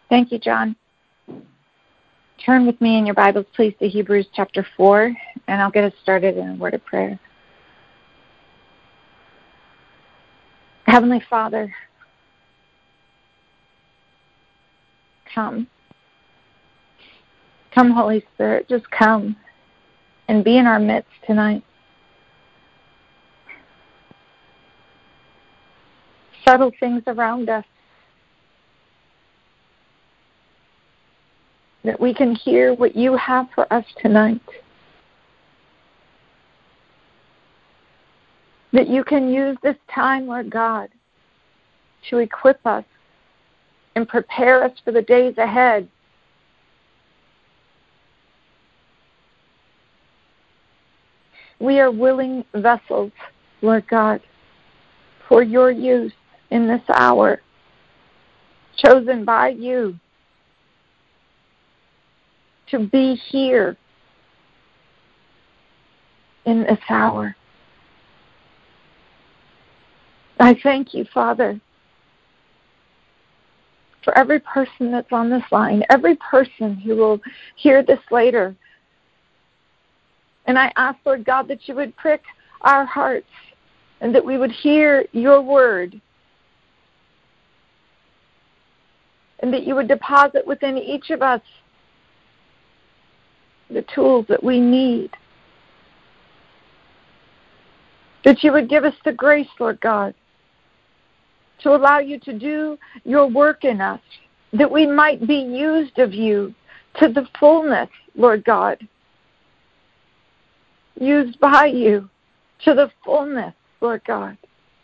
Thank you, John. Turn with me in your Bibles, please, to Hebrews chapter 4, and I'll get us started in a word of prayer. Heavenly Father, come. Come, Holy Spirit, just come and be in our midst tonight. Settle things around us, that we can hear what you have for us tonight. That you can use this time, Lord God, to equip us and prepare us for the days ahead. We are willing vessels, Lord God, for your use in this hour, chosen by you to be here in this hour. I thank you, Father, for every person that's on this line, every person who will hear this later. And I ask, Lord God, that you would prick our hearts and that we would hear your word and that you would deposit within each of us the tools that we need. That you would give us the grace, Lord God, to allow you to do your work in us, that we might be used of you to the fullness, Lord God. Used by you to the fullness, Lord God,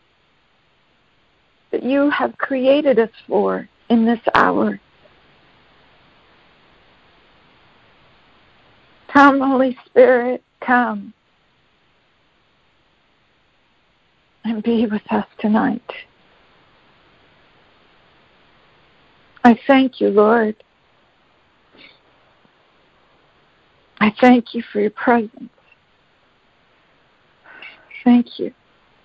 that you have created us for in this hour. Come, Holy Spirit, come and be with us tonight. I thank you, Lord. I thank you for your presence. Thank you.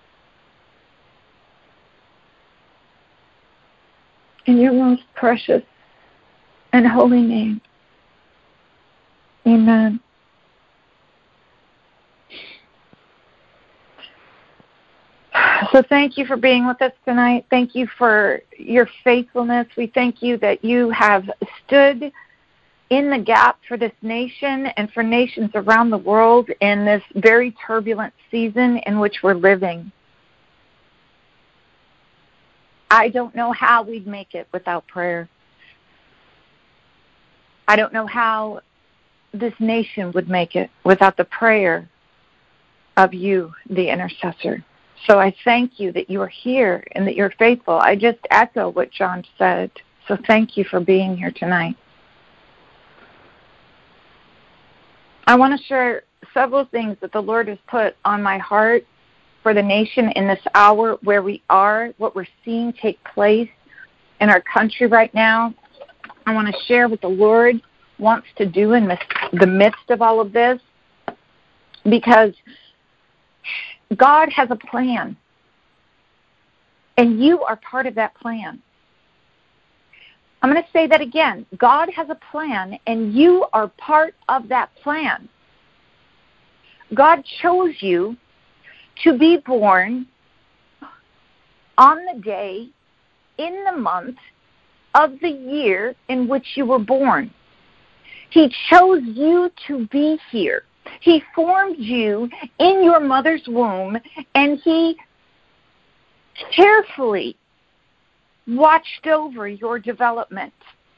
In your most precious and holy name. Amen. So thank you for being with us tonight. Thank you for your faithfulness. We thank you that you have stood in the gap for this nation and for nations around the world in this very turbulent season in which we're living. I don't know how we'd make it without prayer. I don't know how this nation would make it without the prayer of you, the intercessor. So I thank you that you are here and that you're faithful. I just echo what John said. So thank you for being here tonight. I want to share several things that the Lord has put on my heart for the nation in this hour, where we are, what we're seeing take place in our country right now. I want to share what the Lord wants to do in the midst of all of this, because God has a plan, and you are part of that plan. I'm going to say that again. God has a plan, and you are part of that plan. God chose you to be born on the day, in the month of the year in which you were born. He chose you to be here. He formed you in your mother's womb, and He carefully watched over your development.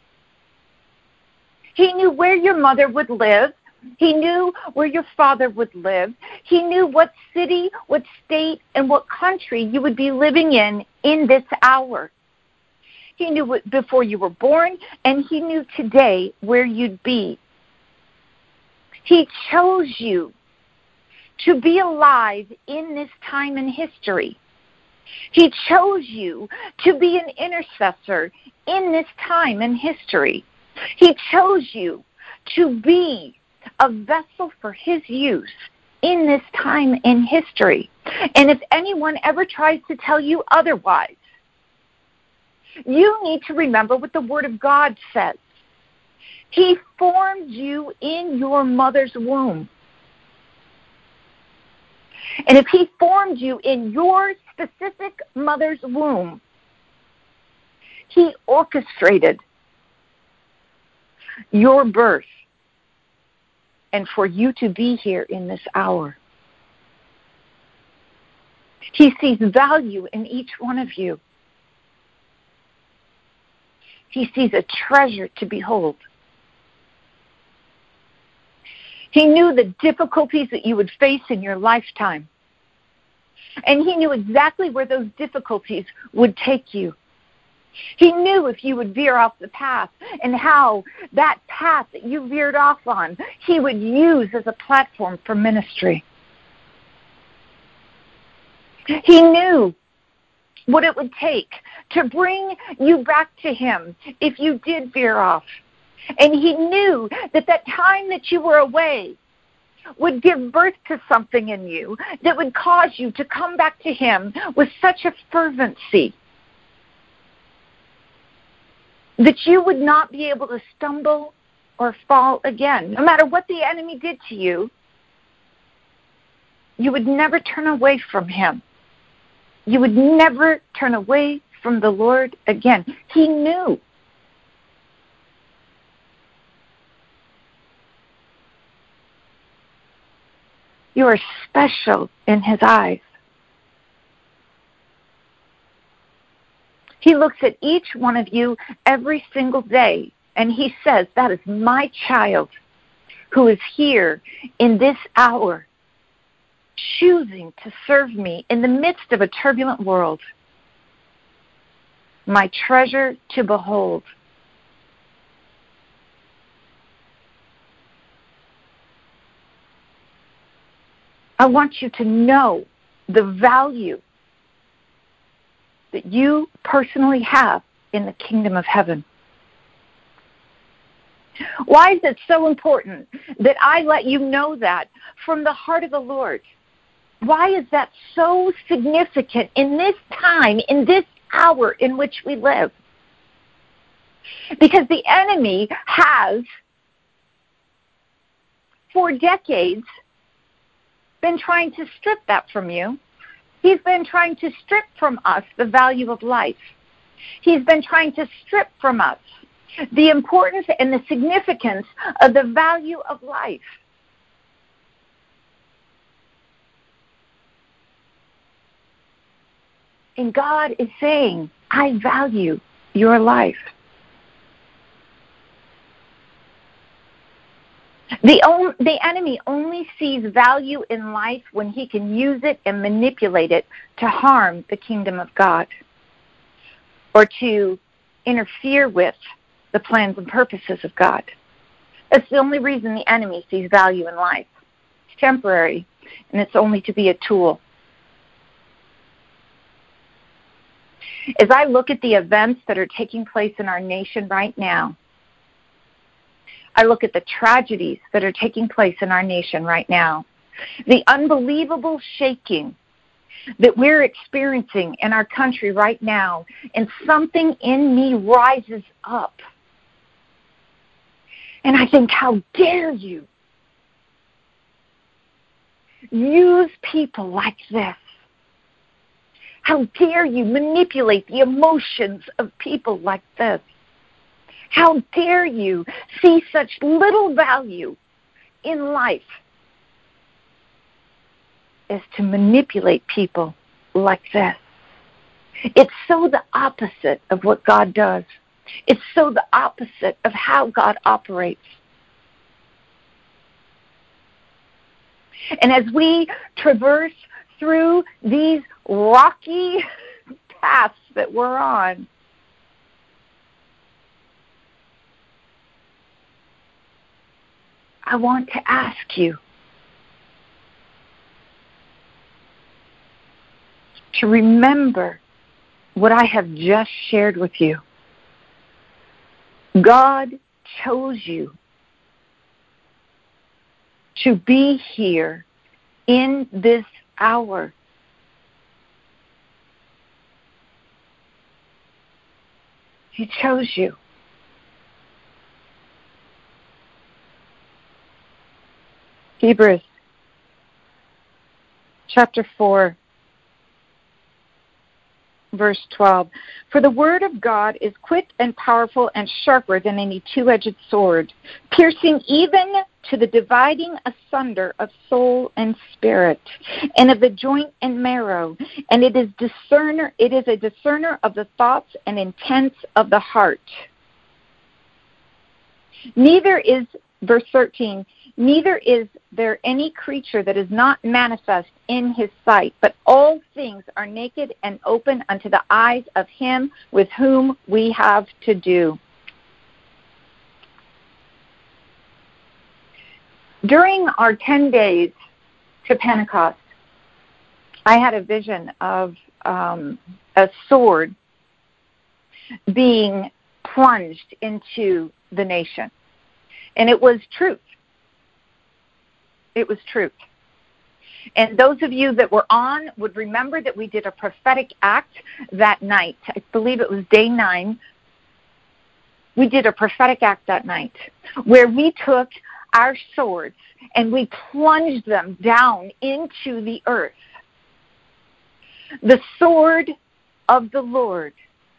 He knew where your mother would live. He knew where your father would live. He knew what city, what state, and what country you would be living in this hour. He knew it before you were born, and He knew today where you'd be. He chose you to be alive in this time in history. He chose you to be an intercessor in this time in history. He chose you to be a vessel for His use in this time in history. And if anyone ever tries to tell you otherwise, You need to remember what the Word of God says. He formed you in your mother's womb. And if He formed you in your specific mother's womb, He orchestrated your birth and for you to be here in this hour. He sees value in each one of you. He sees a treasure to behold. He knew the difficulties that you would face in your lifetime. And He knew exactly where those difficulties would take you. He knew if you would veer off the path and how that path that you veered off on, He would use as a platform for ministry. He knew what it would take to bring you back to Him if you did veer off. And He knew that that time that you were away would give birth to something in you that would cause you to come back to Him with such a fervency that you would not be able to stumble or fall again. No matter what the enemy did to you, you would never turn away from Him. You would never turn away from the Lord again. He knew. You are special in His eyes. He looks at each one of you every single day, and He says, that is my child who is here in this hour, choosing to serve me in the midst of a turbulent world. My treasure to behold. I want you to know the value that you personally have in the kingdom of heaven. Why is it so important that I let you know that from the heart of the Lord? Why is that so significant in this time, in this hour in which we live? Because the enemy has, for decades, been trying to strip that from you. He's been trying to strip from us the value of life. He's been trying to strip from us the importance and the significance of the value of life. And God is saying, I value your life. The enemy only sees value in life when he can use it and manipulate it to harm the kingdom of God or to interfere with the plans and purposes of God. That's the only reason the enemy sees value in life. It's temporary, and it's only to be a tool. As I look at the events that are taking place in our nation right now, I look at the tragedies that are taking place in our nation right now, the unbelievable shaking that we're experiencing in our country right now, and something in me rises up. And I think, how dare you use people like this? How dare you manipulate the emotions of people like this? How dare you see such little value in life as to manipulate people like this? It's so the opposite of what God does. It's so the opposite of how God operates. And as we traverse through these rocky paths that we're on, I want to ask you to remember what I have just shared with you. God chose you to be here in this hour. He chose you. Hebrews chapter 4, verse 12. For the word of God is quick and powerful and sharper than any two-edged sword, piercing even to the dividing asunder of soul and spirit, and of the joint and marrow, and it is a discerner of the thoughts and intents of the heart. Verse 13, neither is there any creature that is not manifest in his sight, but all things are naked and open unto the eyes of him with whom we have to do. During our 10 days to Pentecost, I had a vision of a sword being plunged into the nation. And it was truth. It was truth. And those of you that were on would remember that we did a prophetic act that night. I believe it was day 9. We did a prophetic act that night where we took our swords and we plunged them down into the earth. The sword of the Lord,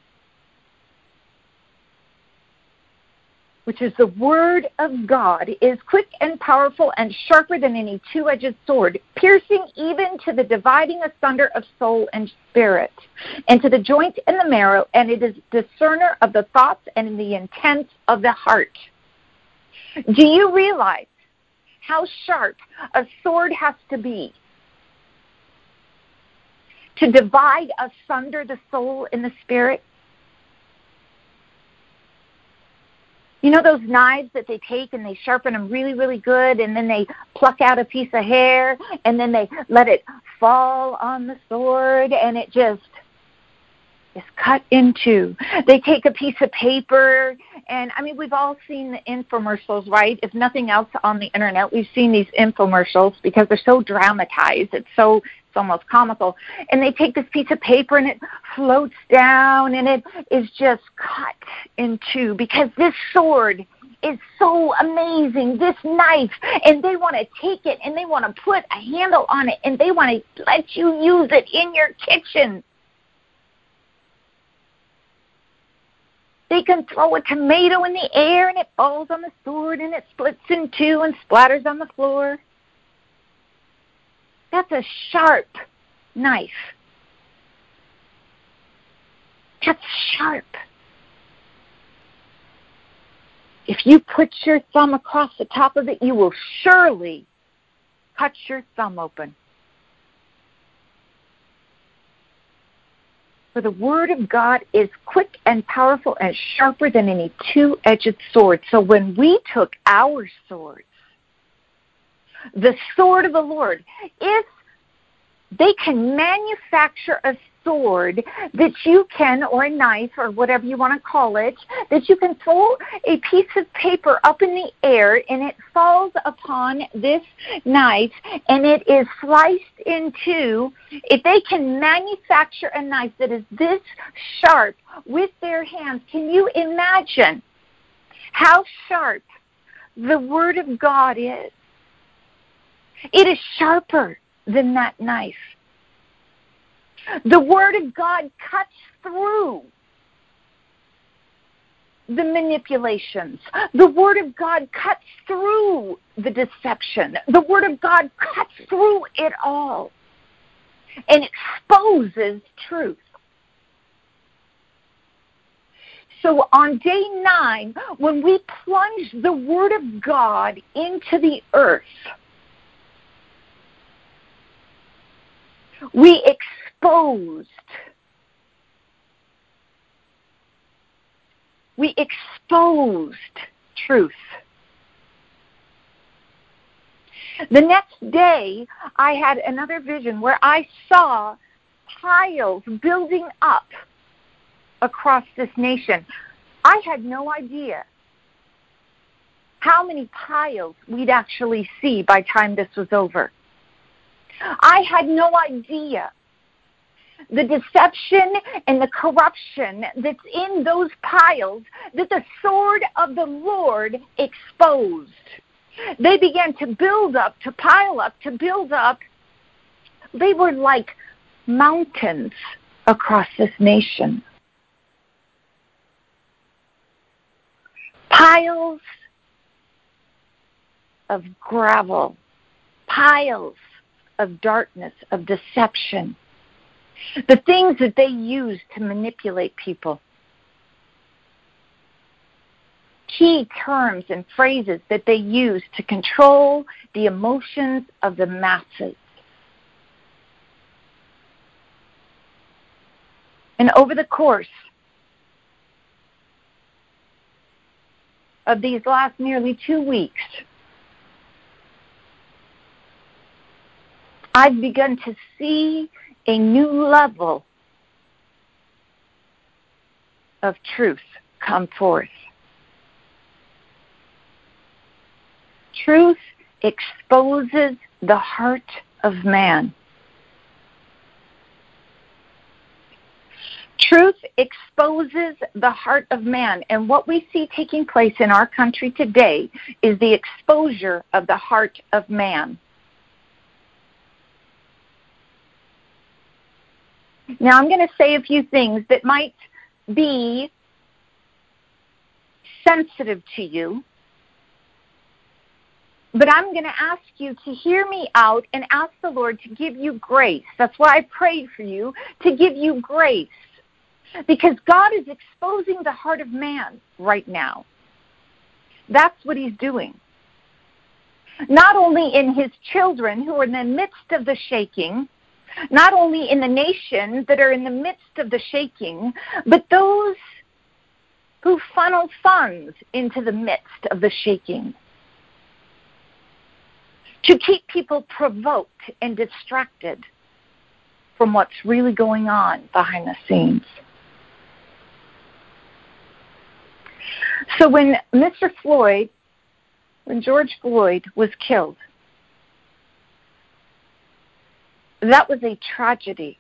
which is the word of God, is quick and powerful and sharper than any two-edged sword, piercing even to the dividing asunder of soul and spirit, and to the joint and the marrow, and it is discerner of the thoughts and the intents of the heart. Do you realize how sharp a sword has to be to divide asunder the soul and the spirit? You know those knives that they take and they sharpen them really, really good, and then they pluck out a piece of hair, and then they let it fall on the sword, and it just is cut in two. They take a piece of paper, and I mean, we've all seen the infomercials, right? If nothing else on the internet, we've seen these infomercials because they're so dramatized. It's almost comical. And they take this piece of paper and it floats down and it is just cut in two because this sword is so amazing, this knife, and they want to take it and they want to put a handle on it and they want to let you use it in your kitchen. They can throw a tomato in the air and it falls on the sword and it splits in two and splatters on the floor. That's a sharp knife. That's sharp. If you put your thumb across the top of it, you will surely cut your thumb open. For the word of God is quick and powerful and sharper than any two-edged sword. So when we took our swords, the sword of the Lord, if they can manufacture a sword that you can, or a knife, or whatever you want to call it, that you can throw a piece of paper up in the air and it falls upon this knife and it is sliced in two, if they can manufacture a knife that is this sharp with their hands, can you imagine how sharp the Word of God is? It is sharper than that knife. The Word of God cuts through the manipulations. The Word of God cuts through the deception. The Word of God cuts through it all and exposes truth. So on day 9, when we plunged the Word of God into the earth, we exposed truth. The next day, I had another vision where I saw piles building up across this nation. I had no idea how many piles we'd actually see by the time this was over. I had no idea the deception and the corruption that's in those piles that the sword of the Lord exposed. They began to build up, to pile up, to build up. They were like mountains across this nation. Piles of gravel, piles of darkness, of deception. The things that they use to manipulate people. Key terms and phrases that they use to control the emotions of the masses. And over the course of these last nearly 2 weeks, I've begun to see a new level of truth come forth. Truth exposes the heart of man. Truth exposes the heart of man. And what we see taking place in our country today is the exposure of the heart of man. Now, I'm going to say a few things that might be sensitive to you, but I'm going to ask you to hear me out and ask the Lord to give you grace. That's why I prayed for you, to give you grace, because God is exposing the heart of man right now. That's what he's doing. Not only in his children who are in the midst of the shaking, not only in the nation that are in the midst of the shaking, but those who funnel funds into the midst of the shaking to keep people provoked and distracted from what's really going on behind the scenes. So when George Floyd was killed, that was a tragedy.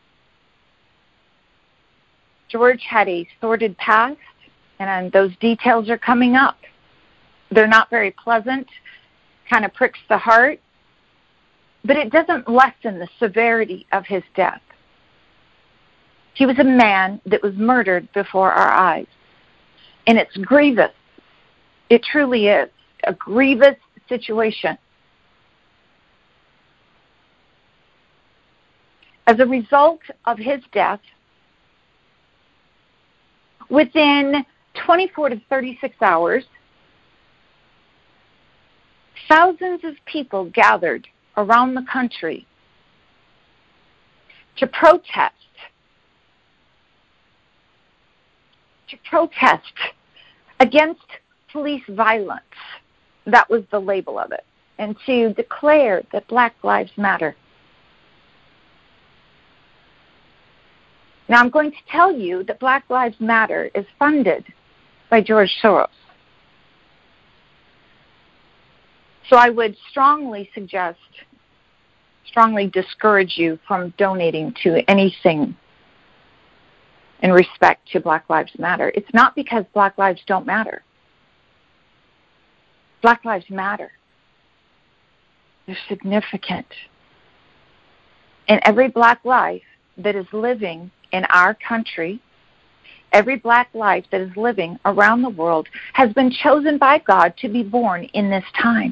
George had a sordid past, and those details are coming up. They're not very pleasant, kind of pricks the heart, but it doesn't lessen the severity of his death. He was a man that was murdered before our eyes, and it's grievous. It truly is a grievous situation. As a result of his death, within 24 to 36 hours, thousands of people gathered around the country to protest against police violence. That was the label of it. And to declare that Black Lives Matter. Now, I'm going to tell you that Black Lives Matter is funded by George Soros. So I would strongly discourage you from donating to anything in respect to Black Lives Matter. It's not because Black lives don't matter. Black lives matter. They're significant. And every Black life that is living in our country, every Black life that is living around the world has been chosen by God to be born in this time.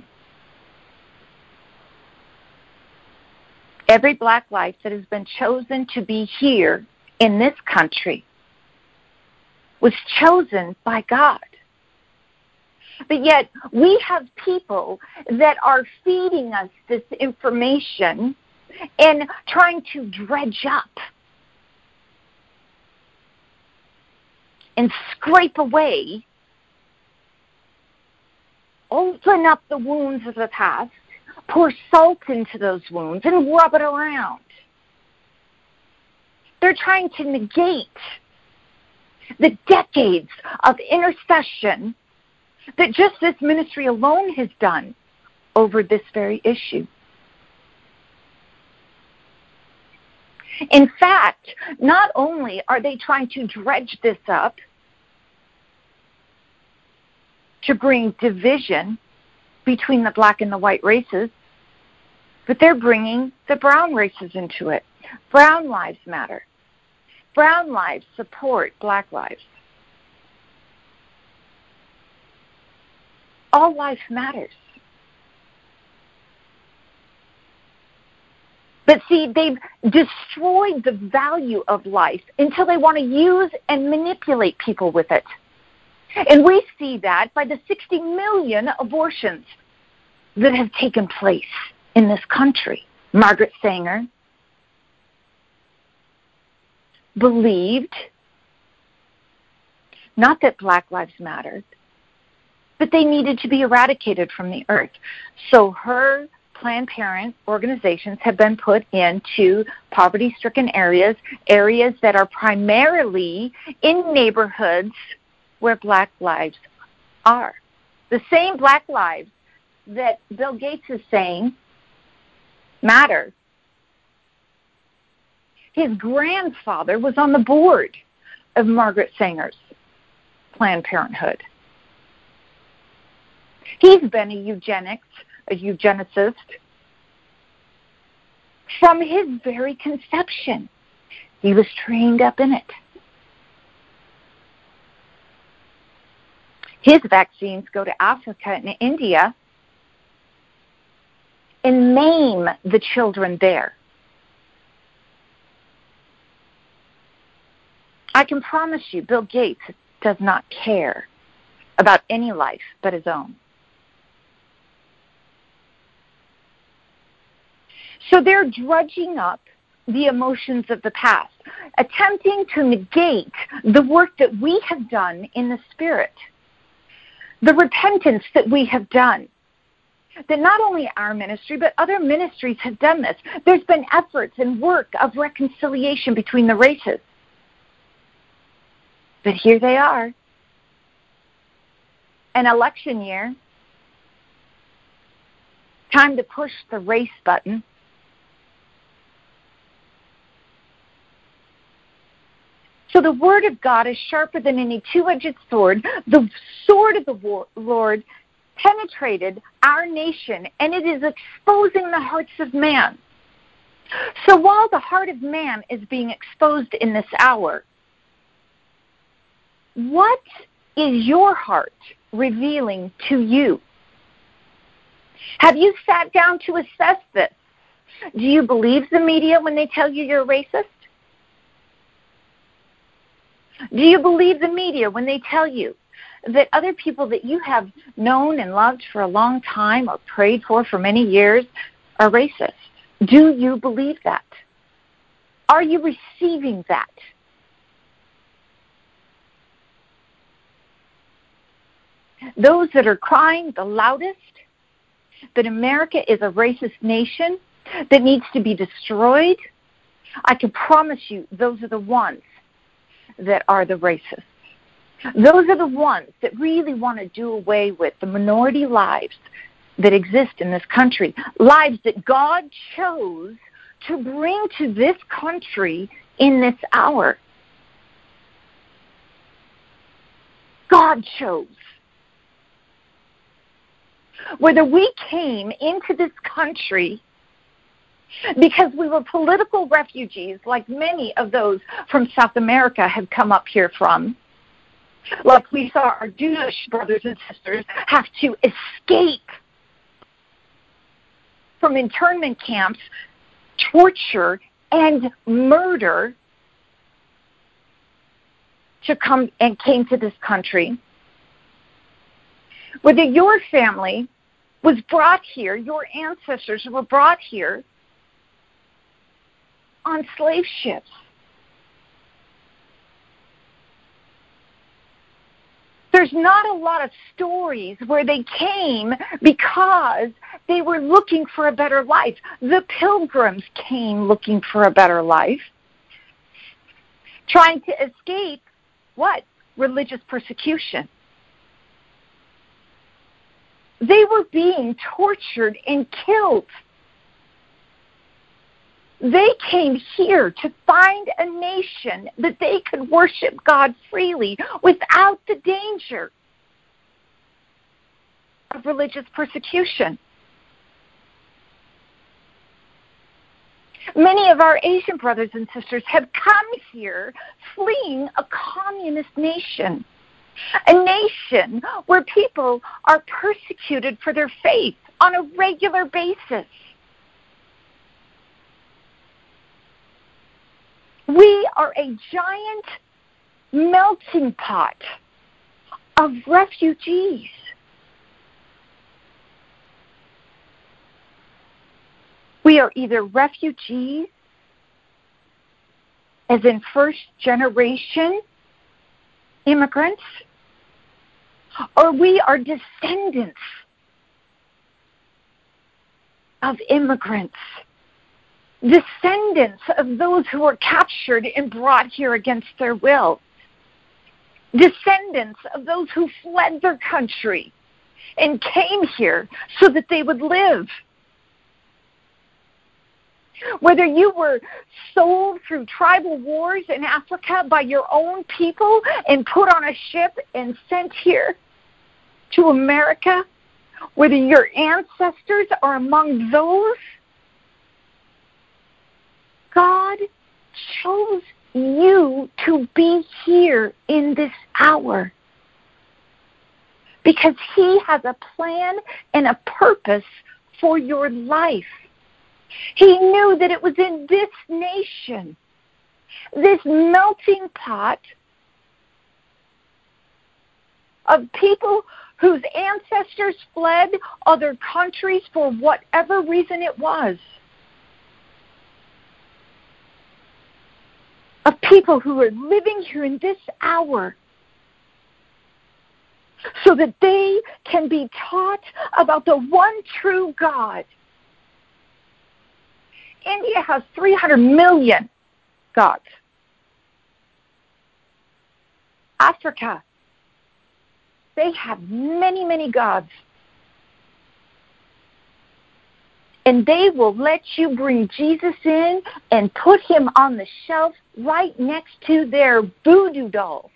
Every Black life that has been chosen to be here in this country was chosen by God. But yet we have people that are feeding us this information and trying to dredge up and scrape away, open up the wounds of the past, pour salt into those wounds, and rub it around. They're trying to negate the decades of intercession that just this ministry alone has done over this very issue. In fact, not only are they trying to dredge this up to bring division between the black and the white races, but they're bringing the brown races into it. Brown lives matter. Brown lives support black lives. All life matters. But see, they've destroyed the value of life until they want to use and manipulate people with it. And we see that by the 60 million abortions that have taken place in this country. Margaret Sanger believed not that black lives mattered, but they needed to be eradicated from the earth. So her Planned Parenthood organizations have been put into poverty-stricken areas that are primarily in neighborhoods where black lives are. The same black lives that Bill Gates is saying matter. His grandfather was on the board of Margaret Sanger's Planned Parenthood. He's been a eugenicist from his very conception. He was trained up in it. His vaccines go to Africa and India and maim the children there. I can promise you, Bill Gates does not care about any life but his own. So they're drudging up the emotions of the past, attempting to negate the work that we have done in the Spirit, the repentance that we have done, that not only our ministry, but other ministries have done this. There's been efforts and work of reconciliation between the races. But here they are, an election year, time to push the race button. So the word of God is sharper than any two-edged sword. The sword of the Lord penetrated our nation, and it is exposing the hearts of man. So while the heart of man is being exposed in this hour, what is your heart revealing to you? Have you sat down to assess this? Do you believe the media when they tell you you're a racist? Do you believe the media when they tell you that other people that you have known and loved for a long time or prayed for many years are racist? Do you believe that? Are you receiving that? Those that are crying the loudest that America is a racist nation that needs to be destroyed, I can promise you those are the ones that are the racists. Those are the ones that really want to do away with the minority lives that exist in this country, lives that God chose to bring to this country in this hour. God chose. Whether we came into this country because we were political refugees, like many of those from South America have come up here from, like we saw our Jewish brothers and sisters have to escape from internment camps, torture, and murder to come and came to this country. Whether your family was brought here, your ancestors were brought here on slave ships. There's not a lot of stories where they came because they were looking for a better life. The Pilgrims came looking for a better life, trying to escape what? Religious persecution. They were being tortured and killed. They came here to find a nation that they could worship God freely without the danger of religious persecution. Many of our Asian brothers and sisters have come here fleeing a communist nation, a nation where people are persecuted for their faith on a regular basis. We are a giant melting pot of refugees. We are either refugees, as in first-generation immigrants, or we are descendants of immigrants, descendants of those who were captured and brought here against their will, descendants of those who fled their country and came here so that they would live. Whether you were sold through tribal wars in Africa by your own people and put on a ship and sent here to America, whether your ancestors are among those, God chose you to be here in this hour because He has a plan and a purpose for your life. He knew that it was in this nation, this melting pot of people whose ancestors fled other countries for whatever reason it was, of people who are living here in this hour so that they can be taught about the one true God. India has 300 million gods. Africa, they have many, many gods. And they will let you bring Jesus in and put Him on the shelf right next to their voodoo dolls.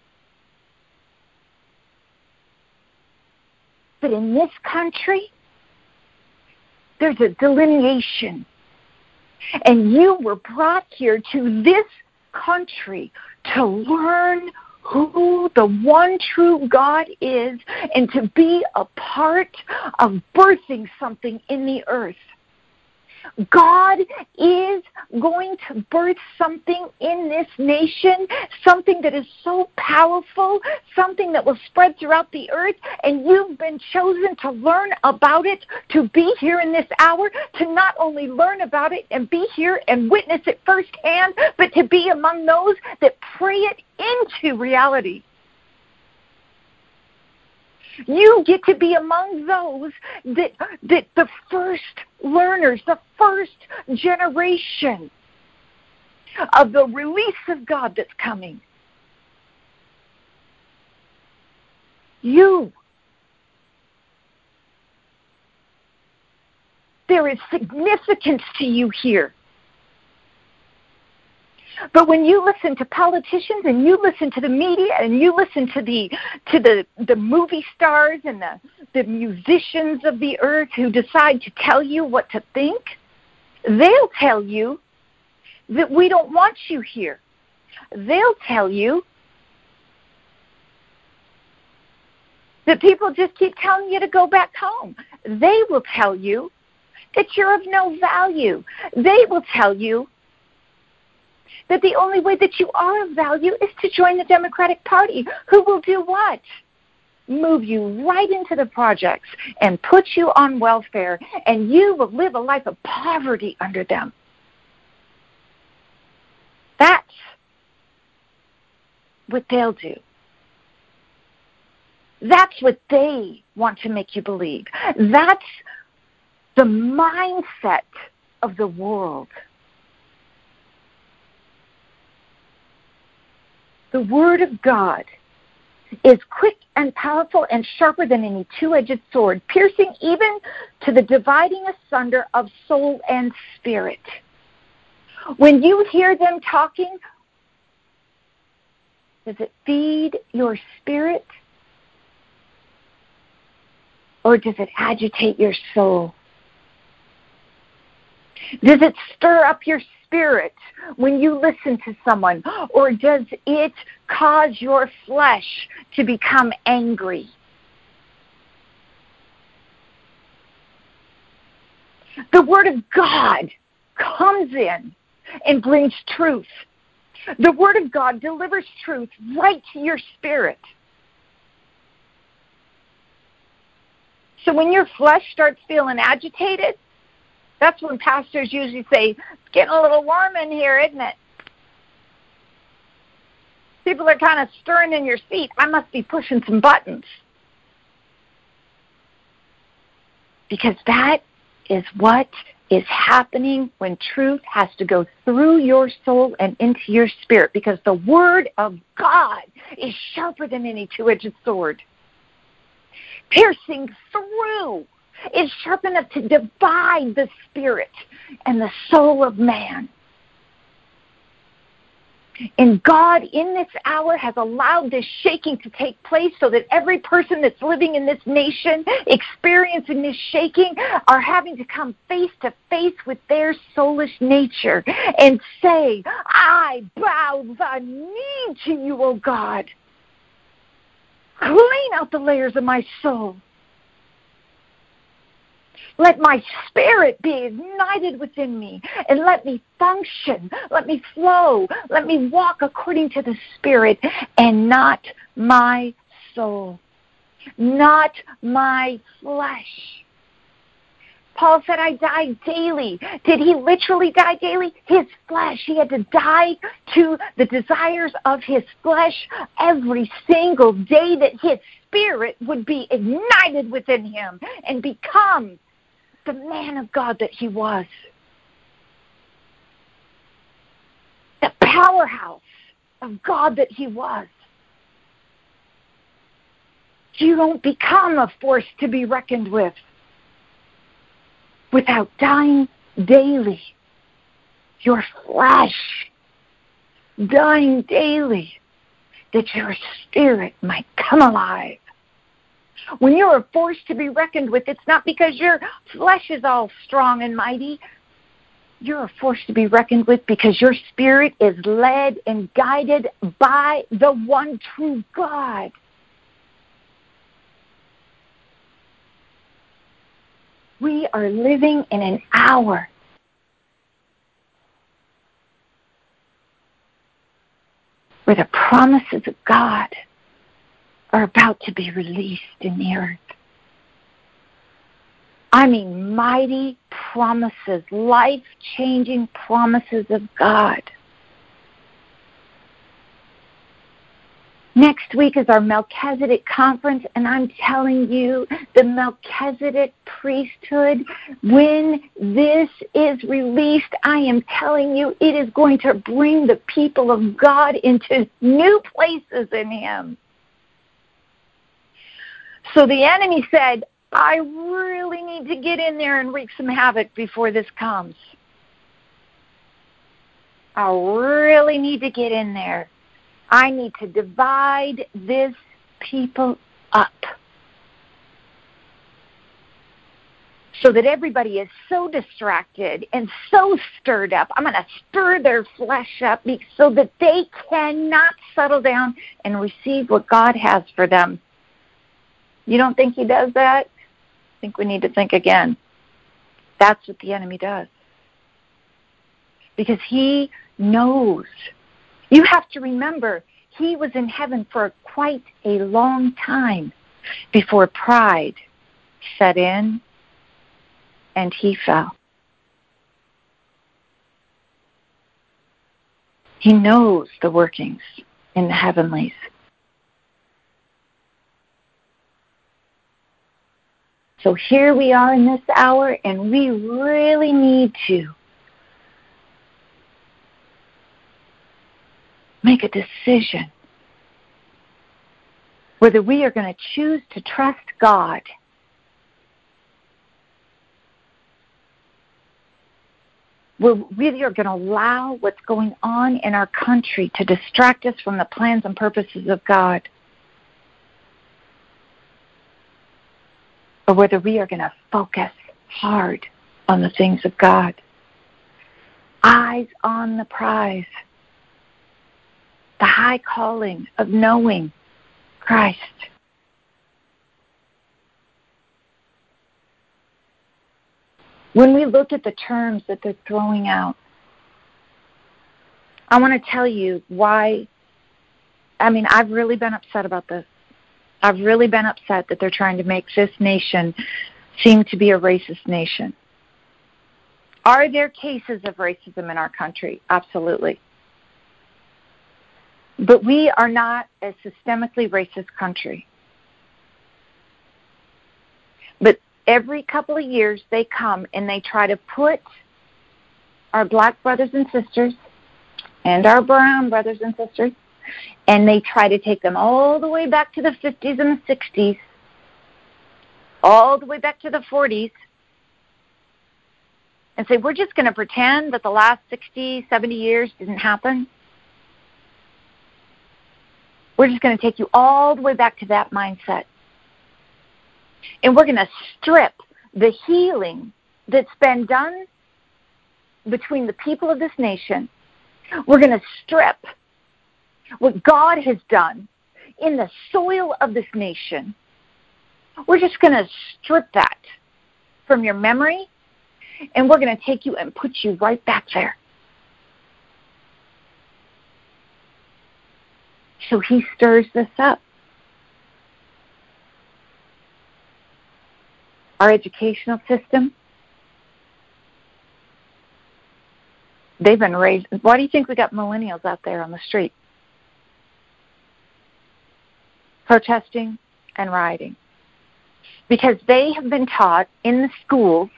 But in this country, there's a delineation. And you were brought here to this country to learn who the one true God is and to be a part of birthing something in the earth. God is going to birth something in this nation, something that is so powerful, something that will spread throughout the earth, and you've been chosen to learn about it, to be here in this hour, to not only learn about it and be here and witness it firsthand, but to be among those that pray it into reality. You get to be among those that the first learners, the first generation of the release of God that's coming. You. There is significance to you here. But when you listen to politicians and you listen to the media and you listen to the movie stars and the musicians of the earth who decide to tell you what to think, they'll tell you that we don't want you here. They'll tell you that people just keep telling you to go back home. They will tell you that you're of no value. They will tell you that the only way that you are of value is to join the Democratic Party, who will do what? Move you right into the projects and put you on welfare, and you will live a life of poverty under them. That's what they'll do. That's what they want to make you believe. That's the mindset of the world. The Word of God is quick and powerful and sharper than any two-edged sword, piercing even to the dividing asunder of soul and spirit. When you hear them talking, does it feed your spirit? Or does it agitate your soul? Does it stir up your spirit when you listen to someone? Or does it cause your flesh to become angry? The Word of God comes in and brings truth. The Word of God delivers truth right to your spirit. So when your flesh starts feeling agitated, that's when pastors usually say, it's getting a little warm in here, isn't it? People are kind of stirring in your seat. I must be pushing some buttons. Because that is what is happening when truth has to go through your soul and into your spirit, because the Word of God is sharper than any two-edged sword, piercing through, is sharp enough to divide the spirit and the soul of man. And God, in this hour, has allowed this shaking to take place so that every person that's living in this nation, experiencing this shaking, are having to come face to face with their soulish nature and say, I bow the knee to you, O God. Clean out the layers of my soul. Let my spirit be ignited within me, and let me function, let me flow, let me walk according to the Spirit and not my soul, not my flesh. Paul said, I die daily. Did he literally die daily? His flesh. He had to die to the desires of his flesh every single day, that his spirit would be ignited within him and become the man of God that he was. The powerhouse of God that he was. You don't become a force to be reckoned with without dying daily. Your flesh dying daily, that your spirit might come alive. When you're a force to be reckoned with, it's not because your flesh is all strong and mighty. You're a force to be reckoned with because your spirit is led and guided by the one true God. We are living in an hour where the promises of God are about to be released in the earth. I mean, mighty promises, life-changing promises of God. Next week is our Melchizedek conference, and I'm telling you, the Melchizedek priesthood, when this is released, I am telling you, it is going to bring the people of God into new places in Him. So the enemy said, I really need to get in there and wreak some havoc before this comes. I really need to get in there. I need to divide this people up so that everybody is so distracted and so stirred up. I'm going to stir their flesh up so that they cannot settle down and receive what God has for them. You don't think He does that? I think we need to think again. That's what the enemy does. Because he knows. You have to remember, he was in heaven for quite a long time before pride set in and he fell. He knows the workings in the heavenlies. So here we are in this hour, and we really need to make a decision whether we are going to choose to trust God we really are going to allow what's going on in our country to distract us from the plans and purposes of God, or whether we are going to focus hard on the things of God. Eyes on the prize, the high calling of knowing Christ. When we look at the terms that they're throwing out, I want to tell you why. I've really been upset about this. I've really been upset that they're trying to make this nation seem to be a racist nation. Are there cases of racism in our country? Absolutely. But we are not a systemically racist country. But every couple of years they come and they try to put our black brothers and sisters and our brown brothers and sisters, and they try to take them all the way back to the 50s and the 60s, all the way back to the 40s, and say, we're just going to pretend that the last 60, 70 years didn't happen. We're just going to take you all the way back to that mindset. And we're going to strip the healing that's been done between the people of this nation. We're going to strip what God has done in the soil of this nation. We're just going to strip that from your memory, and we're going to take you and put you right back there. So he stirs this up. Our educational system, they've been raised. Why do you think we got millennials out there on the street protesting and rioting? Because they have been taught in the schools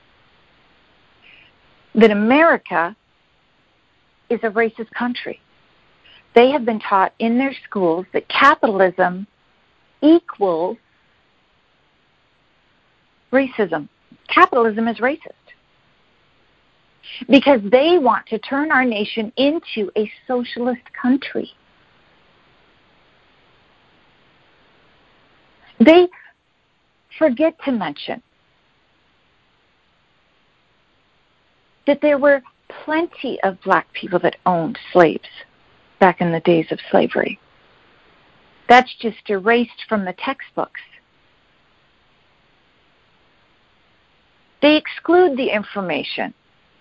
that America is a racist country. They have been taught in their schools that capitalism equals racism. Capitalism is racist because they want to turn our nation into a socialist country. They forget to mention that there were plenty of black people that owned slaves back in the days of slavery. That's just erased from the textbooks. They exclude the information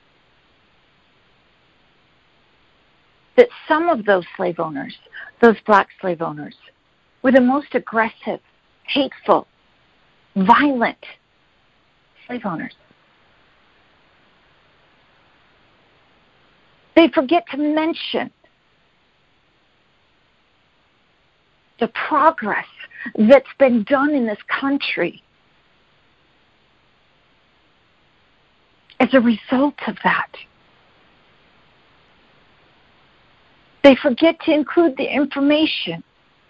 that some of those slave owners, those black slave owners, were the most aggressive, hateful, violent slave owners. They forget to mention the progress that's been done in this country as a result of that. They forget to include the information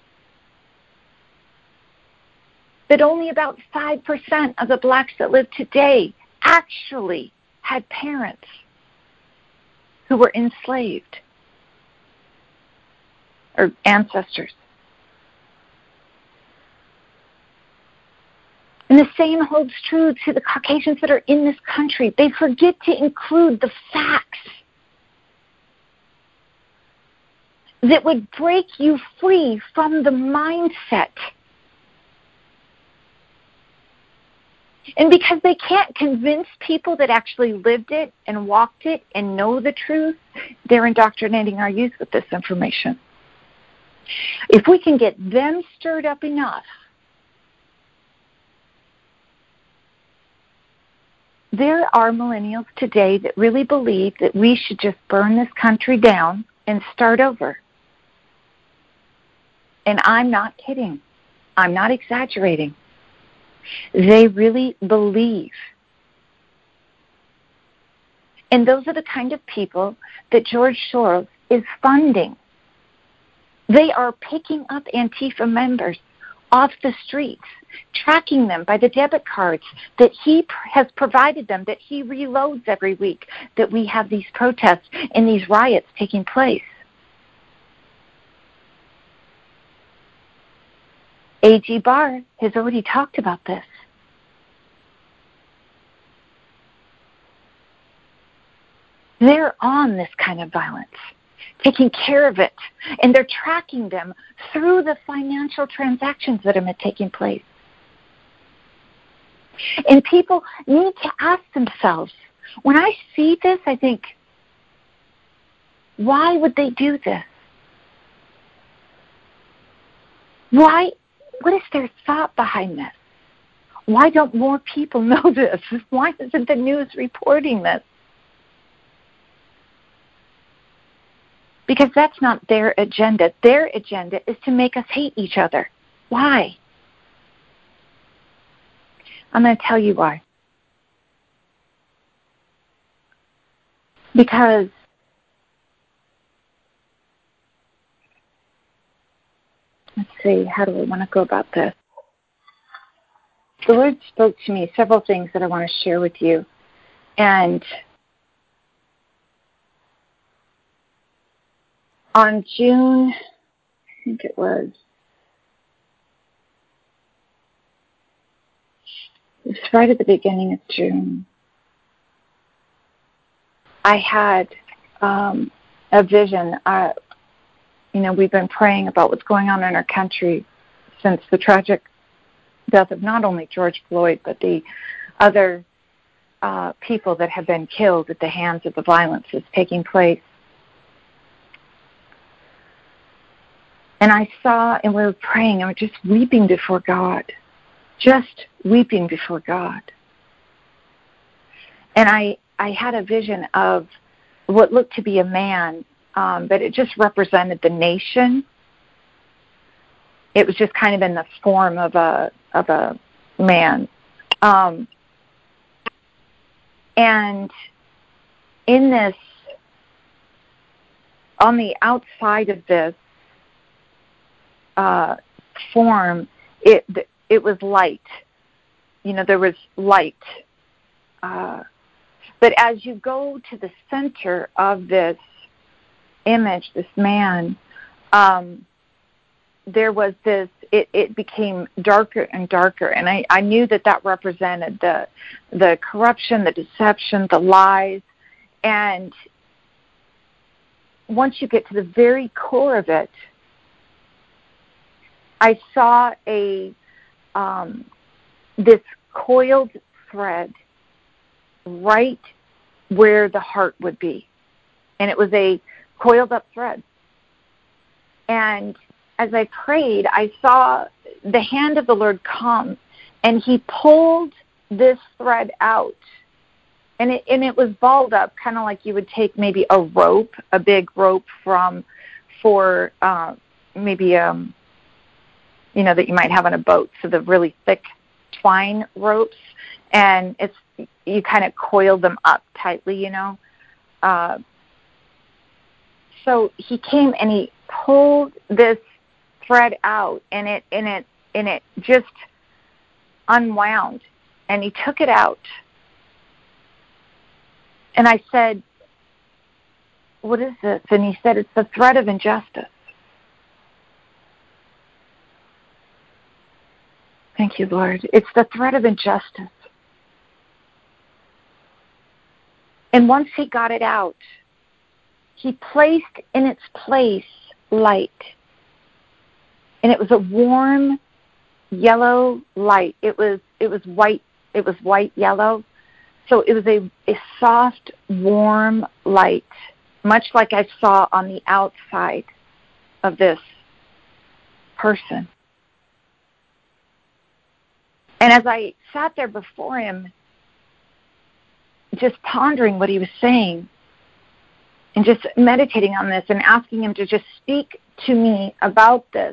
that only about 5% of the blacks that live today actually had parents who were enslaved or ancestors. And the same holds true to the Caucasians that are in this country. They forget to include the facts that would break you free from the mindset. And because they can't convince people that actually lived it and walked it and know the truth, they're indoctrinating our youth with this information. If we can get them stirred up enough, there are millennials today that really believe that we should just burn this country down and start over. And I'm not kidding. I'm not exaggerating. They really believe. And those are the kind of people that George Soros is funding. They are picking up Antifa members off the streets, tracking them by the debit cards that he has provided them, that he reloads every week, that we have these protests and these riots taking place. A.G. Barr has already talked about this. They're on this kind of violence, taking care of it, and they're tracking them through the financial transactions that are taking place. And people need to ask themselves, when I see this, I think, why would they do this? Why? What is their thought behind this? Why don't more people know this? Why isn't the news reporting this? Because that's not their agenda. Their agenda is to make us hate each other. Why? I'm going to tell you why. Because let's see, how do I want to go about this? The Lord spoke to me several things that I want to share with you. And on June, I think it was right at the beginning of June, I had a vision. We've been praying about what's going on in our country since the tragic death of not only George Floyd, but the other people that have been killed at the hands of the violence that's taking place. And I saw, and we were praying, and we're just weeping before God. Just weeping before God. And I had a vision of what looked to be a man, but it just represented the nation. It was just kind of in the form of a man. And in this, on the outside of this form, it was light. There was light. But as you go to the center of this image, this man, there was this, it became darker and darker. And I knew that represented the corruption, the deception, the lies. And once you get to the very core of it, I saw this coiled thread right where the heart would be. And it was a coiled up thread. And as I prayed, I saw the hand of the Lord come, and he pulled this thread out. And it was balled up, kind of like you would take maybe a rope, a big rope for maybe that you might have on a boat, so the really thick twine ropes, and you kind of coil them up tightly, So he came and he pulled this thread out, and it just unwound, and he took it out. And I said, "What is this?" And he said, "It's the thread of injustice." Thank you, Lord. It's the thread of injustice. And once he got it out, he placed in its place light. And it was a warm yellow light. It was white. It was white yellow. So it was a soft, warm light, much like I saw on the outside of this person. And as I sat there before him, just pondering what he was saying and just meditating on this and asking him to just speak to me about this,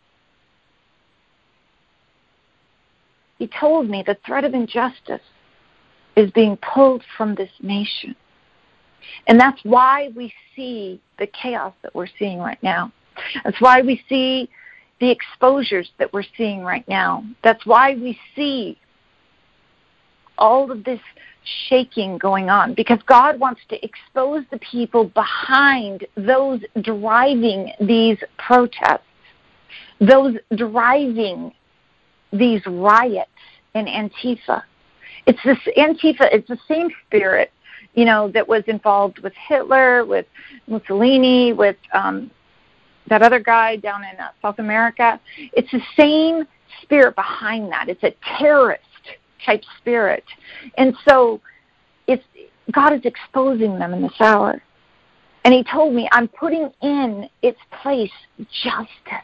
he told me the thread of injustice is being pulled from this nation. And that's why we see the chaos that we're seeing right now. That's why we see, the exposures that we're seeing right now. That's why we see all of this shaking going on, because God wants to expose the people behind those driving these protests, those driving these riots in Antifa. It's this Antifa, it's the same spirit, that was involved with Hitler, with Mussolini, with that other guy down in South America. It's the same spirit behind that. It's a terrorist type spirit. And so God is exposing them in this hour. And he told me, I'm putting in its place justice.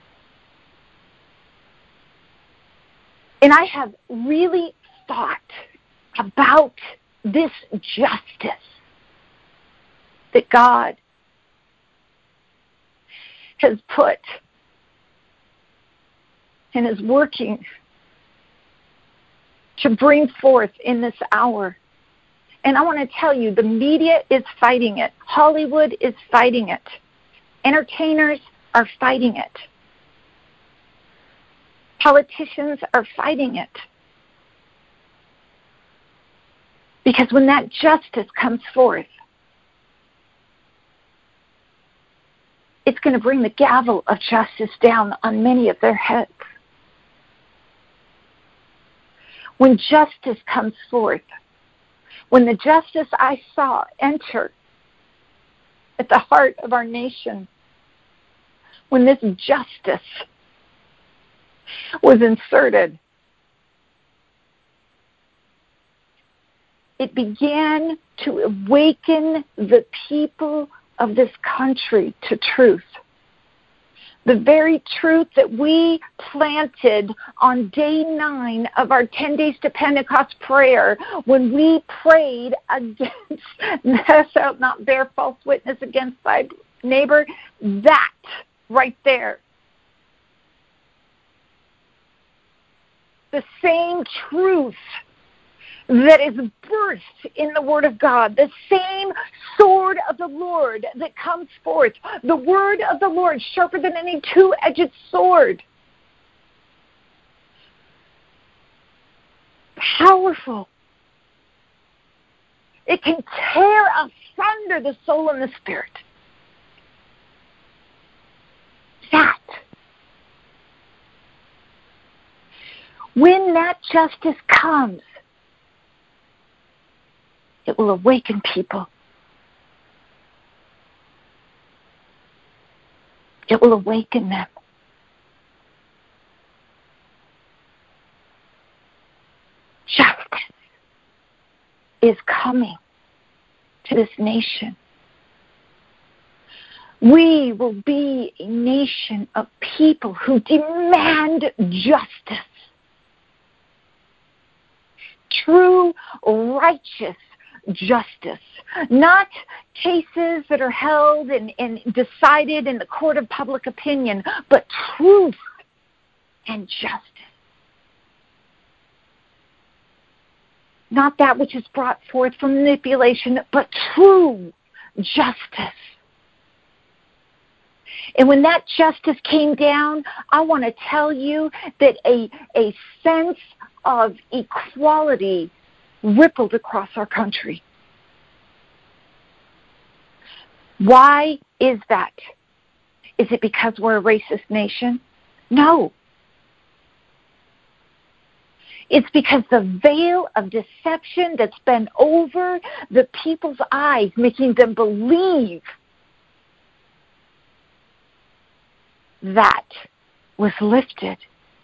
And I have really thought about this justice that God has put and is working to bring forth in this hour. And I want to tell you, the media is fighting it. Hollywood is fighting it. Entertainers are fighting it. Politicians are fighting it. Because when that justice comes forth, it's going to bring the gavel of justice down on many of their heads. When justice comes forth, when the justice I saw enter at the heart of our nation, when this justice was inserted, it began to awaken the people of this country to truth. The very truth that we planted on day 9 of our 10 Days to Pentecost prayer, when we prayed against, thou shalt not bear false witness against thy neighbor. That right there. The same truth that is birthed in the Word of God, the same sword of the Lord that comes forth, the word of the Lord, sharper than any two-edged sword. Powerful. It can tear asunder the soul and the spirit. That. When that justice comes, it will awaken people. It will awaken them. Justice is coming to this nation. We will be a nation of people who demand justice. True, righteous justice. Not cases that are held and decided in the court of public opinion, but truth and justice. Not that which is brought forth from manipulation, but true justice. And when that justice came down, I want to tell you that a sense of equality rippled across our country. Why is that? Is it because we're a racist nation? No. It's because the veil of deception that's been over the people's eyes, making them believe that was lifted.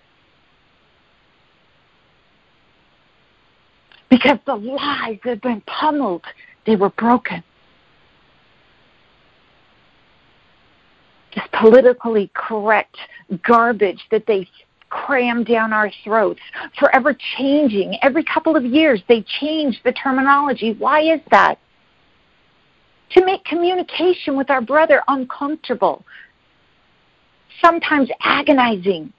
Because the lies that had been pummeled, they were broken. This politically correct garbage that they cram down our throats, forever changing. Every couple of years, they change the terminology. Why is that? To make communication with our brother uncomfortable, sometimes agonizing.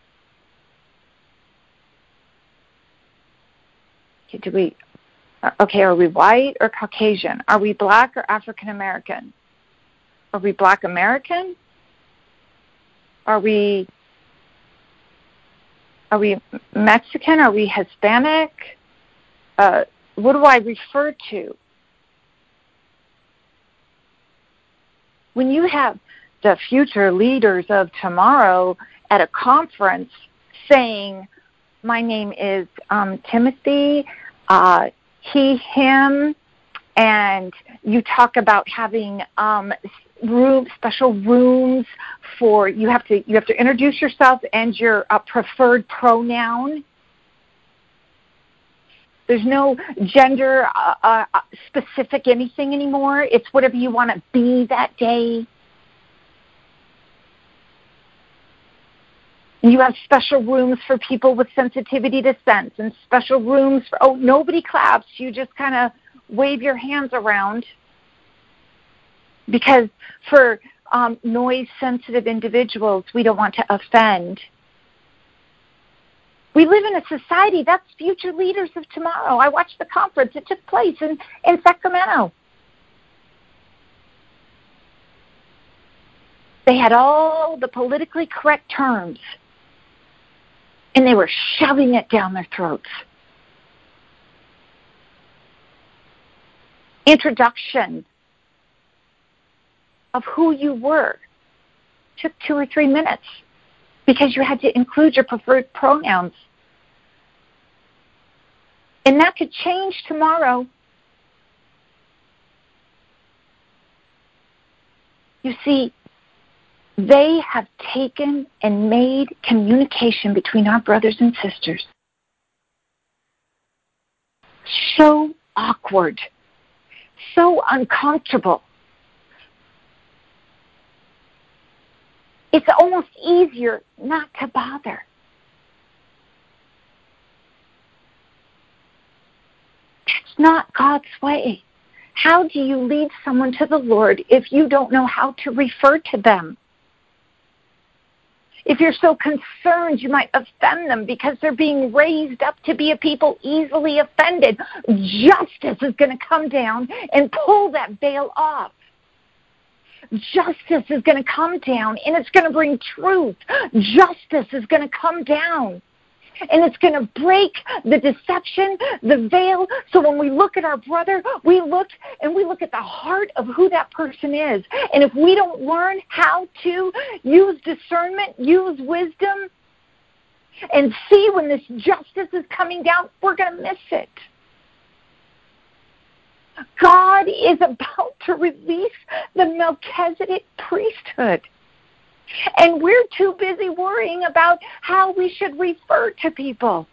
Are we white or Caucasian? Are we black or African American? Are we black American? Are we Are we Mexican? Are we Hispanic? What do I refer to? When you have the future leaders of tomorrow at a conference saying, my name is Timothy, he, him, and you talk about having special rooms for, you have to introduce yourself and your preferred pronoun. There's no gender specific anything anymore. It's whatever you want to be that day. You have special rooms for people with sensitivity to scent, and special rooms for, nobody claps. You just kind of wave your hands around. Because for noise-sensitive individuals, we don't want to offend. We live in a society, that's future leaders of tomorrow. I watched the conference. It took place in Sacramento. They had all the politically correct terms, and they were shoving it down their throats. Introduction of who you were took 2 or 3 minutes because you had to include your preferred pronouns. And that could change tomorrow. You see, they have taken and made communication between our brothers and sisters so awkward, so uncomfortable. It's almost easier not to bother. It's not God's way. How do you lead someone to the Lord if you don't know how to refer to them? If you're so concerned, you might offend them because they're being raised up to be a people easily offended. Justice is going to come down and pull that veil off. Justice is going to come down, and it's going to bring truth. Justice is going to come down, and it's going to break the deception, the veil. So when we look at our brother, we look at the heart of who that person is. And if we don't learn how to use discernment, use wisdom, and see when this justice is coming down, we're going to miss it. God is about to release the Melchizedek priesthood. And we're too busy worrying about how we should refer to people.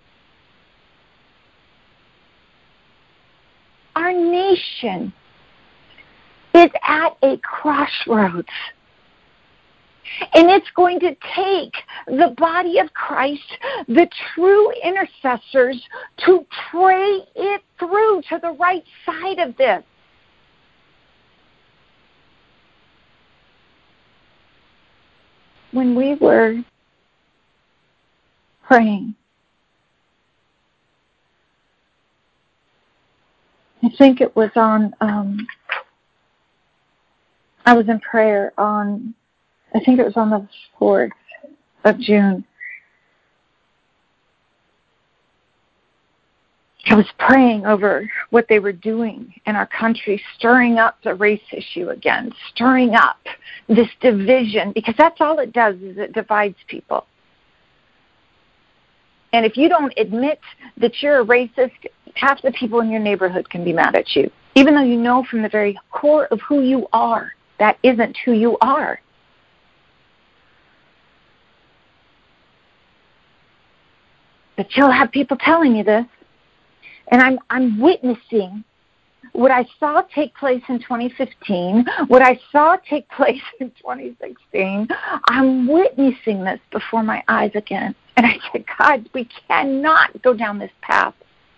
Our nation is at a crossroads. And it's going to take the body of Christ, the true intercessors, to pray it through to the right side of this. When we were praying, I think it was on, I was in prayer on, I think it was on the 4th of June. I was praying over what they were doing in our country, stirring up the race issue again, stirring up this division, because that's all it does, is it divides people. And if you don't admit that you're a racist, half the people in your neighborhood can be mad at you, even though you know from the very core of who you are, that isn't who you are. But you'll have people telling you this. And I'm witnessing what I saw take place in 2015, what I saw take place in 2016. I'm witnessing this before my eyes again. And I said, God, we cannot go down this path.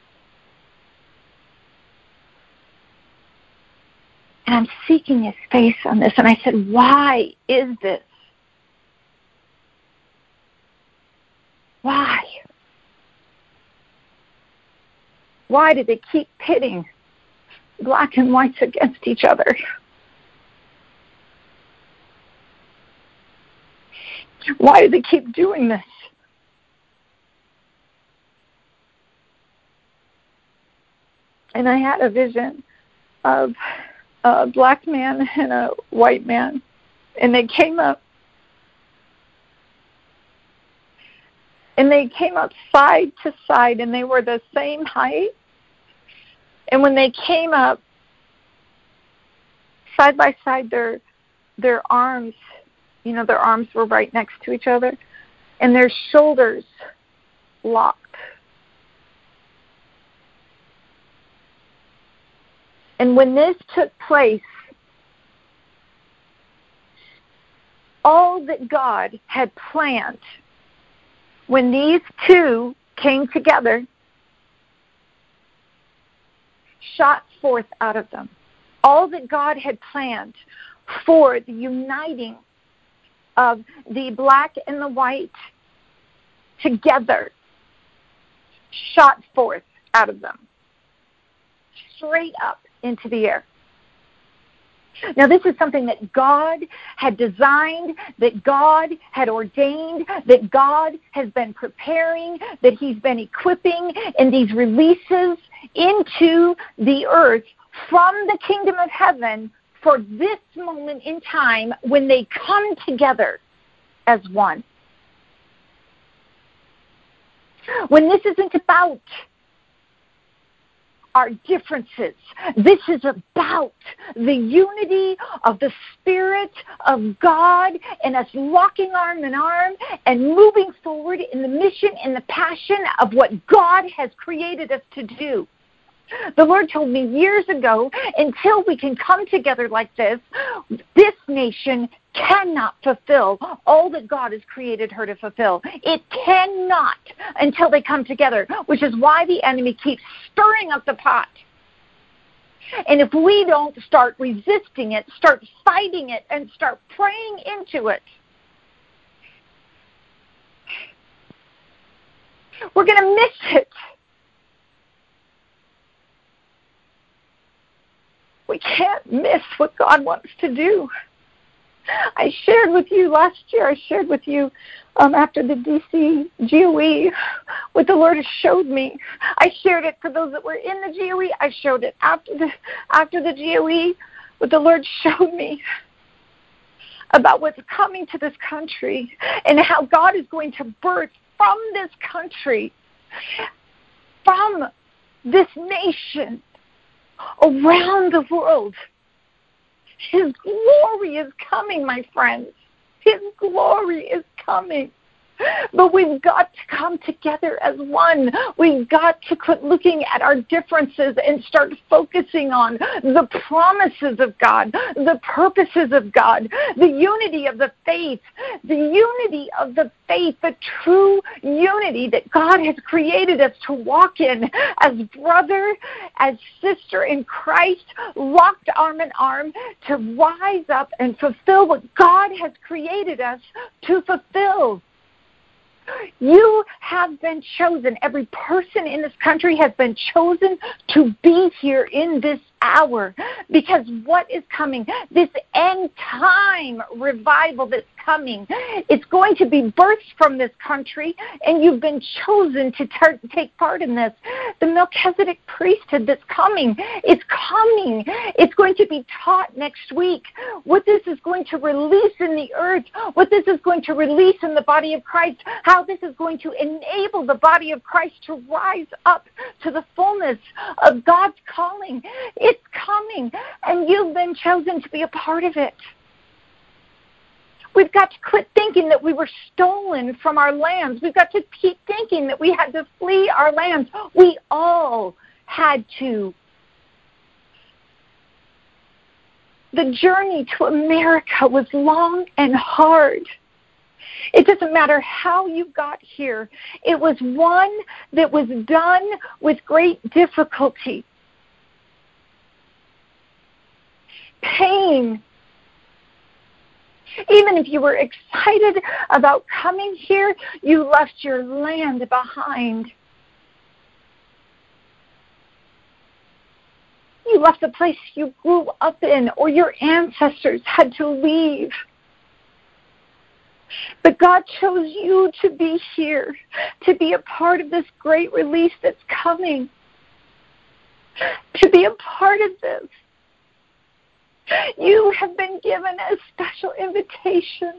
And I'm seeking his face on this. And I said, why is this? Why? Why do they keep pitting black and whites against each other? Why do they keep doing this? And I had a vision of a black man and a white man. And they came up. And they came up side to side, and they were the same height. And when they came up side by side, their arms, their arms were right next to each other, and their shoulders locked. And when this took place, all that God had planned, when these two came together, shot forth out of them. All that God had planned for the uniting of the black and the white together shot forth out of them, straight up into the air. Now, this is something that God had designed, that God had ordained, that God has been preparing, that He's been equipping in these releases into the earth from the kingdom of heaven for this moment in time when they come together as one. When this isn't about our differences. This is about the unity of the Spirit of God and us locking arm in arm and moving forward in the mission and the passion of what God has created us to do. The Lord told me years ago, until we can come together like this nation cannot fulfill all that God has created her to fulfill. It cannot until they come together, which is why the enemy keeps stirring up the pot. And if we don't start resisting it, start fighting it, and start praying into it, we're going to miss it. We can't miss what God wants to do. I shared with you last year, after the DC GOE, what the Lord has showed me. I shared it for those that were in the GOE. I showed it after the GOE, what the Lord showed me about what's coming to this country and how God is going to birth from this country, from this nation, around the world. His glory is coming, my friends. His glory is coming. But we've got to come together as one. We've got to quit looking at our differences and start focusing on the promises of God, the purposes of God, the unity of the faith, the true unity that God has created us to walk in as brother, as sister in Christ, locked arm in arm to rise up and fulfill what God has created us to fulfill. You have been chosen. Every person in this country has been chosen to be here in this hour, because what is coming, this end time revival that's coming, it's going to be birthed from this country, and you've been chosen to take part in this. The Melchizedek priesthood that's coming, it's coming. It's going to be taught next week. What this is going to release in the earth, what this is going to release in the body of Christ, how this is going to enable the body of Christ to rise up to the fullness of God's calling. It's coming, and you've been chosen to be a part of it. We've got to quit thinking that we were stolen from our lands. We've got to keep thinking that we had to flee our lands. We all had to. The journey to America was long and hard. It doesn't matter how you got here. It was one that was done with great difficulty. Pain. Even if you were excited about coming here, you left your land behind. You left the place you grew up in, or your ancestors had to leave. But God chose you to be here, to be a part of this great release that's coming. to be a part of this. You have been given a special invitation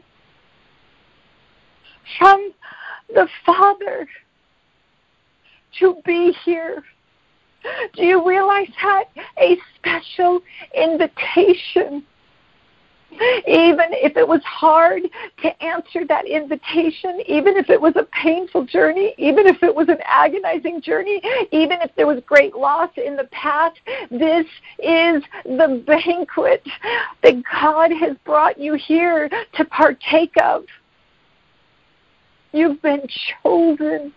from the Father to be here. Do you realize that? A special invitation. Even if it was hard to answer that invitation, even if it was a painful journey, even if it was an agonizing journey, even if there was great loss in the path, this is the banquet that God has brought you here to partake of. You've been chosen.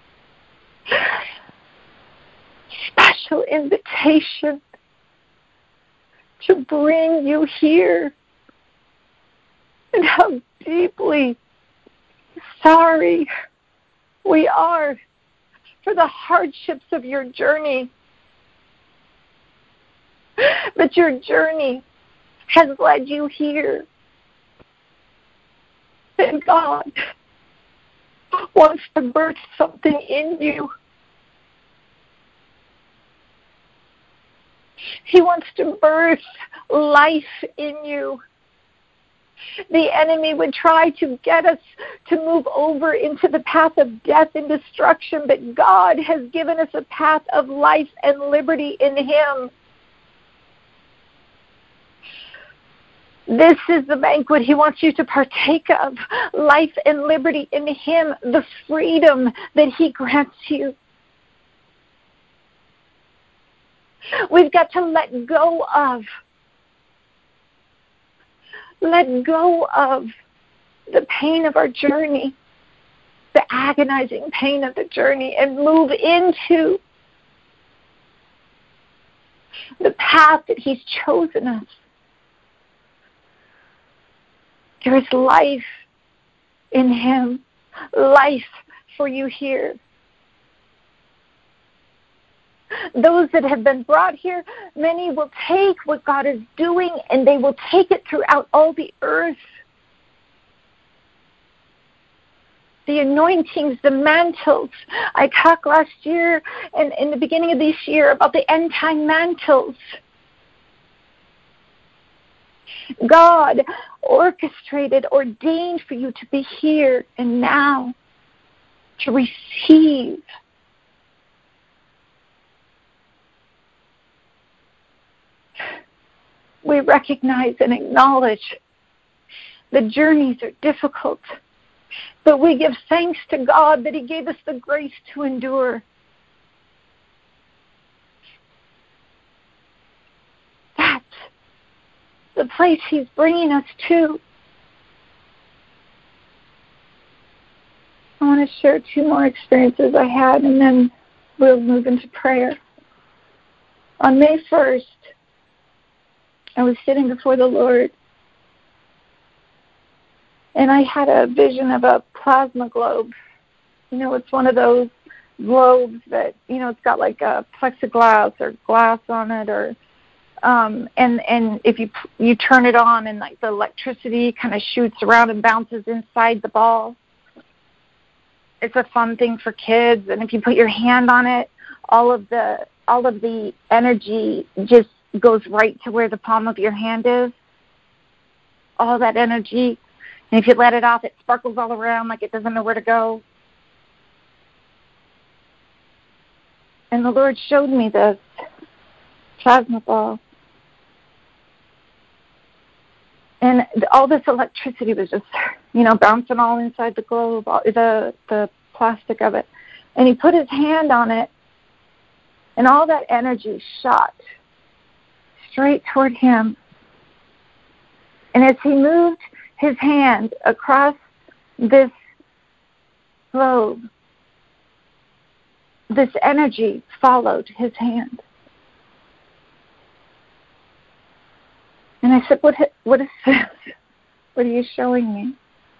Special invitation to bring you here. And how deeply sorry we are for the hardships of your journey. But your journey has led you here. And God wants to birth something in you. He wants to birth life in you. The enemy would try to get us to move over into the path of death and destruction, but God has given us a path of life and liberty in Him. This is the banquet He wants you to partake of, life and liberty in Him, the freedom that He grants you. We've got to let go of the pain of our journey, the agonizing pain of the journey, and move into the path that He's chosen us. There is life in Him, life for you here. Those that have been brought here, many will take what God is doing and they will take it throughout all the earth. The anointings, the mantles. I talked last year and in the beginning of this year about the end time mantles. God orchestrated, ordained for you to be here and now, to receive. We recognize and acknowledge the journeys are difficult, but we give thanks to God that He gave us the grace to endure. That's the place He's bringing us to. I want to share 2 more experiences I had, and then we'll move into prayer. On May 1st, I was sitting before the Lord, and I had a vision of a plasma globe. You know, it's one of those globes that, you know, it's got like a plexiglass or glass on it, or and if you turn it on and like the electricity kind of shoots around and bounces inside the ball. It's a fun thing for kids, and if you put your hand on it, all of the energy just goes right to where the palm of your hand is. All that energy. And if you let it off, it sparkles all around like it doesn't know where to go. And the Lord showed me this plasma ball. And all this electricity was just, you know, bouncing all inside the globe, the plastic of it. And He put His hand on it, and all that energy shot straight toward Him. And as He moved His hand across this globe, this energy followed His hand. And I said, what is this? What are you showing me?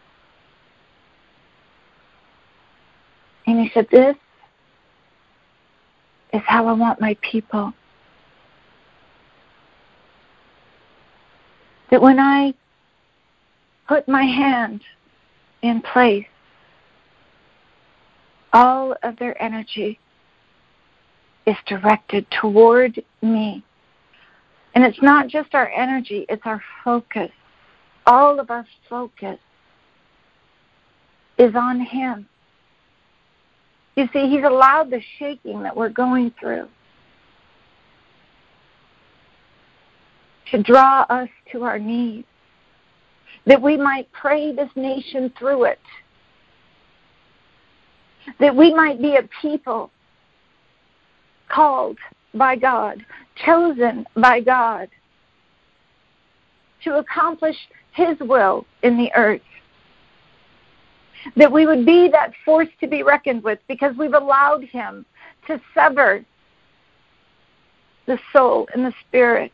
And He said, this is how I want my people. That when I put my hand in place, all of their energy is directed toward me. And it's not just our energy, it's our focus. All of our focus is on him. You see, he's allowed the shaking that we're going through to draw us to our knees, that we might pray this nation through it, that we might be a people called by God, chosen by God to accomplish his will in the earth. That we would be that force to be reckoned with because we've allowed him to sever the soul and the spirit.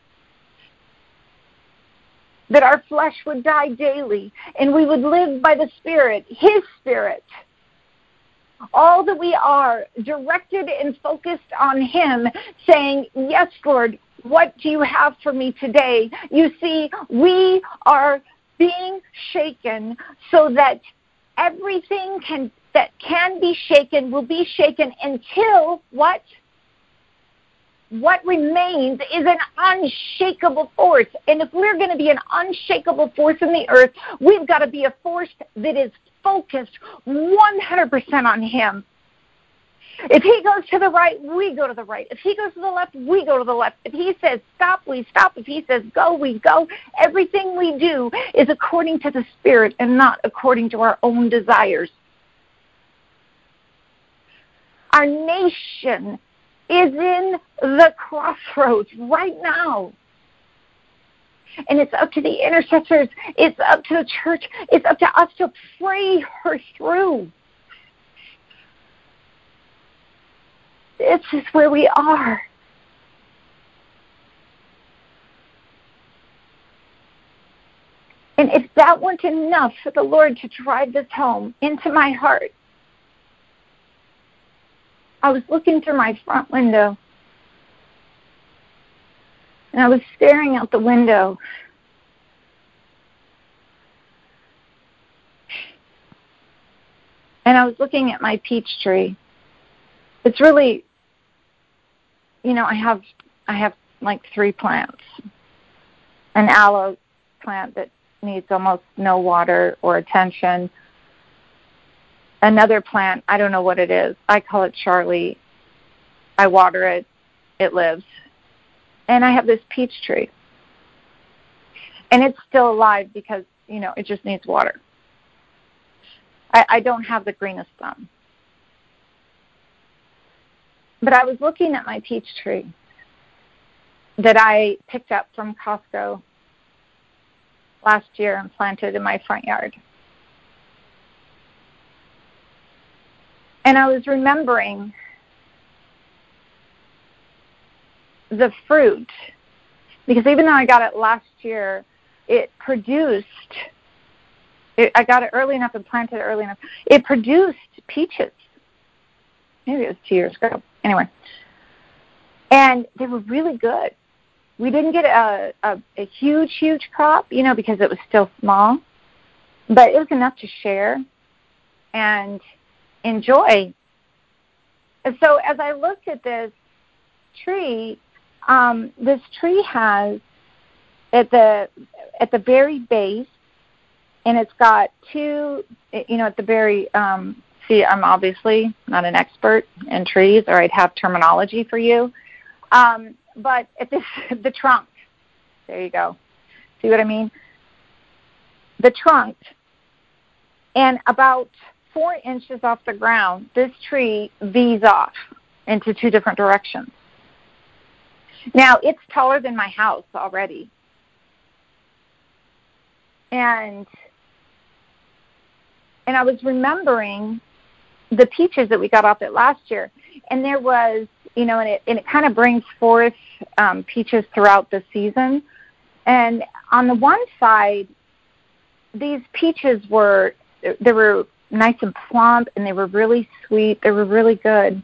That our flesh would die daily and we would live by the Spirit, his Spirit. All that we are directed and focused on him, saying, yes, Lord, what do you have for me today? You see, we are being shaken so that everything that can be shaken will be shaken until what? What remains is an unshakable force. And if we're going to be an unshakable force in the earth, we've got to be a force that is focused 100% on him. If he goes to the right, we go to the right. If he goes to the left, we go to the left. If he says stop, we stop. If he says go, we go. Everything we do is according to the Spirit and not according to our own desires. Our nation is in the crossroads right now. And it's up to the intercessors. It's up to the church. It's up to us to pray her through. This is where we are. And if that weren't enough for the Lord to drive this home into my heart, I was looking through my front window, and I was staring out the window. And I was looking at my peach tree. It's really, I have like 3 plants. An aloe plant that needs almost no water or attention. Another plant, I don't know what it is. I call it Charlie. I water it. It lives. And I have this peach tree. And it's still alive because, it just needs water. I don't have the greenest thumb. But I was looking at my peach tree that I picked up from Costco last year and planted in my front yard. And I was remembering the fruit, because even though I got it last year, it produced, I got it early enough and planted it early enough, it produced peaches. Maybe it was 2 years ago. Anyway. And they were really good. We didn't get a huge crop, because it was still small, but it was enough to share and enjoy. And so as I looked at this tree has at the very base, and it's got 2, at the very, see, I'm obviously not an expert in trees, or I'd have terminology for you. But at the trunk, there you go. See what I mean? The trunk, and about 4 inches off the ground, this tree V's off into 2 different directions. Now, it's taller than my house already. And I was remembering the peaches that we got off it last year. And there was, and it kind of brings forth peaches throughout the season. And on the one side, these peaches were nice and plump, and they were really sweet. They were really good.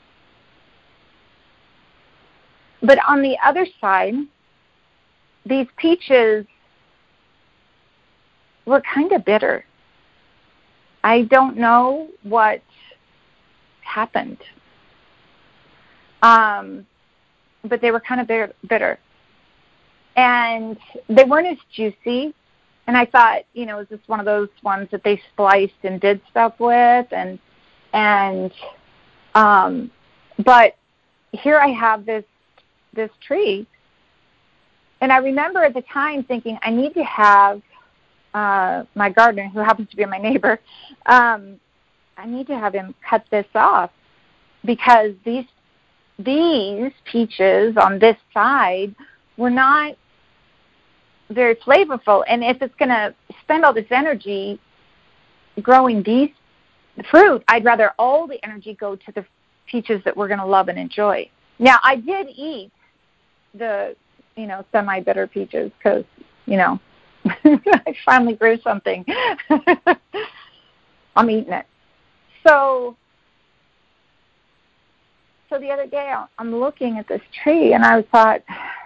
But on the other side, these peaches were kind of bitter. I don't know what happened. but they were kind of bitter. And they weren't as juicy. And I thought, is this one of those ones that they spliced and did stuff with? But here I have this tree. And I remember at the time thinking, I need to have my gardener, who happens to be my neighbor, I need to have him cut this off, because these peaches on this side were not very flavorful. And if it's going to spend all this energy growing these fruit, I'd rather all the energy go to the peaches that we're going to love and enjoy. Now, I did eat the, semi-bitter peaches because, I finally grew something. I'm eating it. So the other day I'm looking at this tree, and I thought,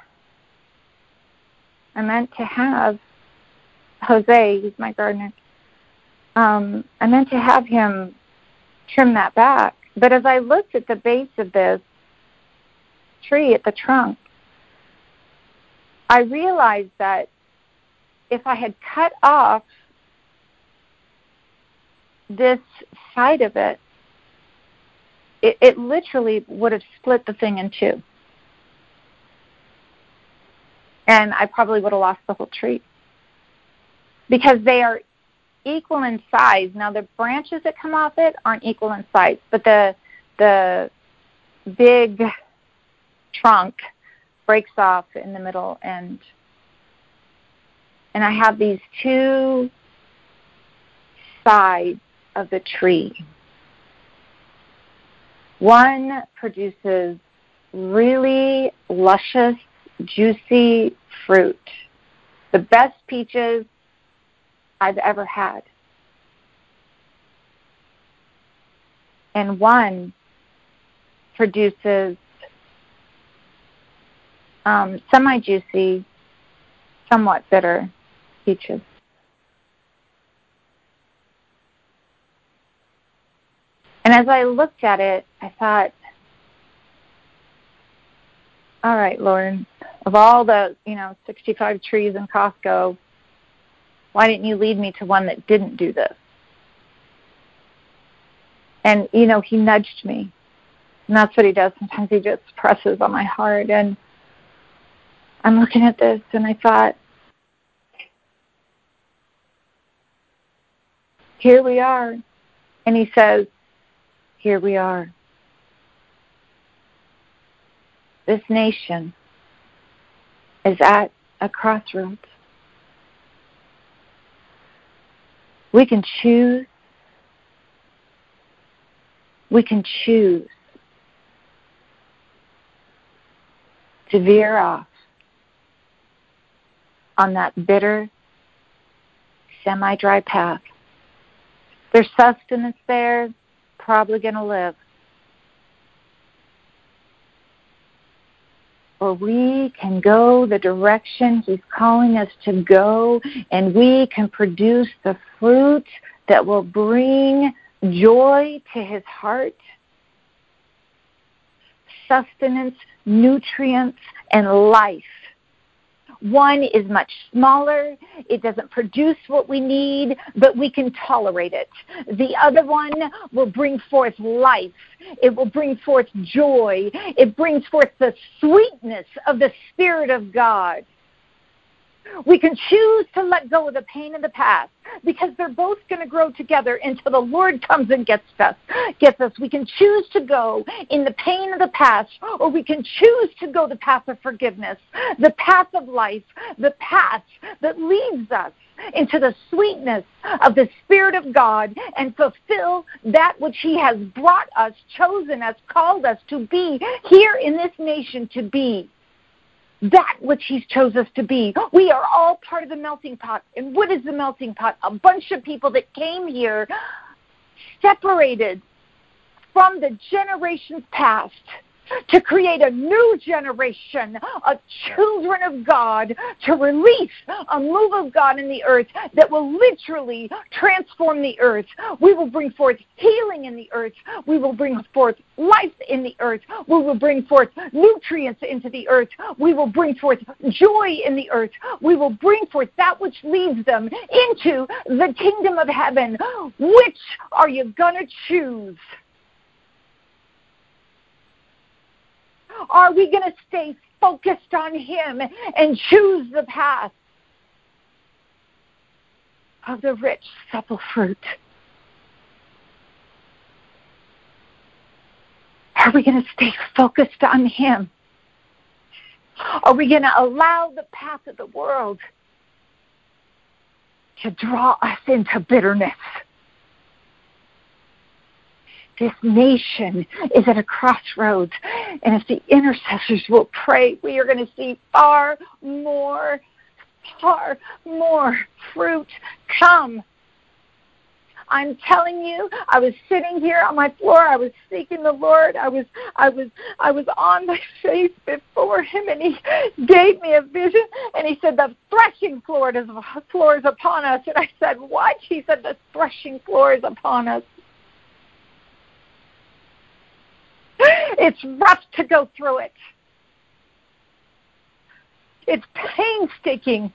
I meant to have Jose, he's my gardener, I meant to have him trim that back. But as I looked at the base of this tree, at the trunk, I realized that if I had cut off this side of it, it literally would have split the thing in two. And I probably would have lost the whole tree. Because they are equal in size. Now, the branches that come off it aren't equal in size, but the big trunk breaks off in the middle, and I have these two sides of the tree. One produces really luscious, juicy fruit, the best peaches I've ever had. And one produces semi-juicy, somewhat bitter peaches. And as I looked at it, I thought, all right, Lord, of all the, 65 trees in Costco, why didn't you lead me to one that didn't do this? And, he nudged me. And that's what he does. Sometimes he just presses on my heart. And I'm looking at this, and I thought, here we are. And he says, here we are. This nation is at a crossroads. We can choose. We can choose to veer off on that bitter, semi-dry path. There's sustenance there, probably going to live. Or we can go the direction He's calling us to go, and we can produce the fruit that will bring joy to His heart, sustenance, nutrients, and life. One is much smaller. It doesn't produce what we need, but we can tolerate it. The other one will bring forth life. It will bring forth joy. It brings forth the sweetness of the Spirit of God. We can choose to let go of the pain of the past, because they're both going to grow together until the Lord comes and gets us. We can choose to go in the pain of the past, or we can choose to go the path of forgiveness, the path of life, the path that leads us into the sweetness of the Spirit of God and fulfill that which He has brought us, chosen us, called us to be here in this nation, to be that which He's chose us to be. We are all part of the melting pot. And what is the melting pot? A bunch of people that came here separated from the generations past to create a new generation of children of God, to release a move of God in the earth that will literally transform the earth. We will bring forth healing in the earth. We will bring forth life in the earth. We will bring forth nutrients into the earth. We will bring forth joy in the earth. We will bring forth that which leads them into the kingdom of heaven. Which are you going to choose? Are we going to stay focused on Him and choose the path of the rich, supple fruit? Are we going to stay focused on Him? Are we going to allow the path of the world to draw us into bitterness? This nation is at a crossroads, and if the intercessors will pray, we are going to see far more fruit come. I'm telling you, I was sitting here on my floor. I was seeking the Lord. I was on my face before Him, and He gave me a vision. And He said, "The threshing floor is upon us." And I said, "What?" He said, "The threshing floor is upon us." It's rough to go through it. It's painstaking.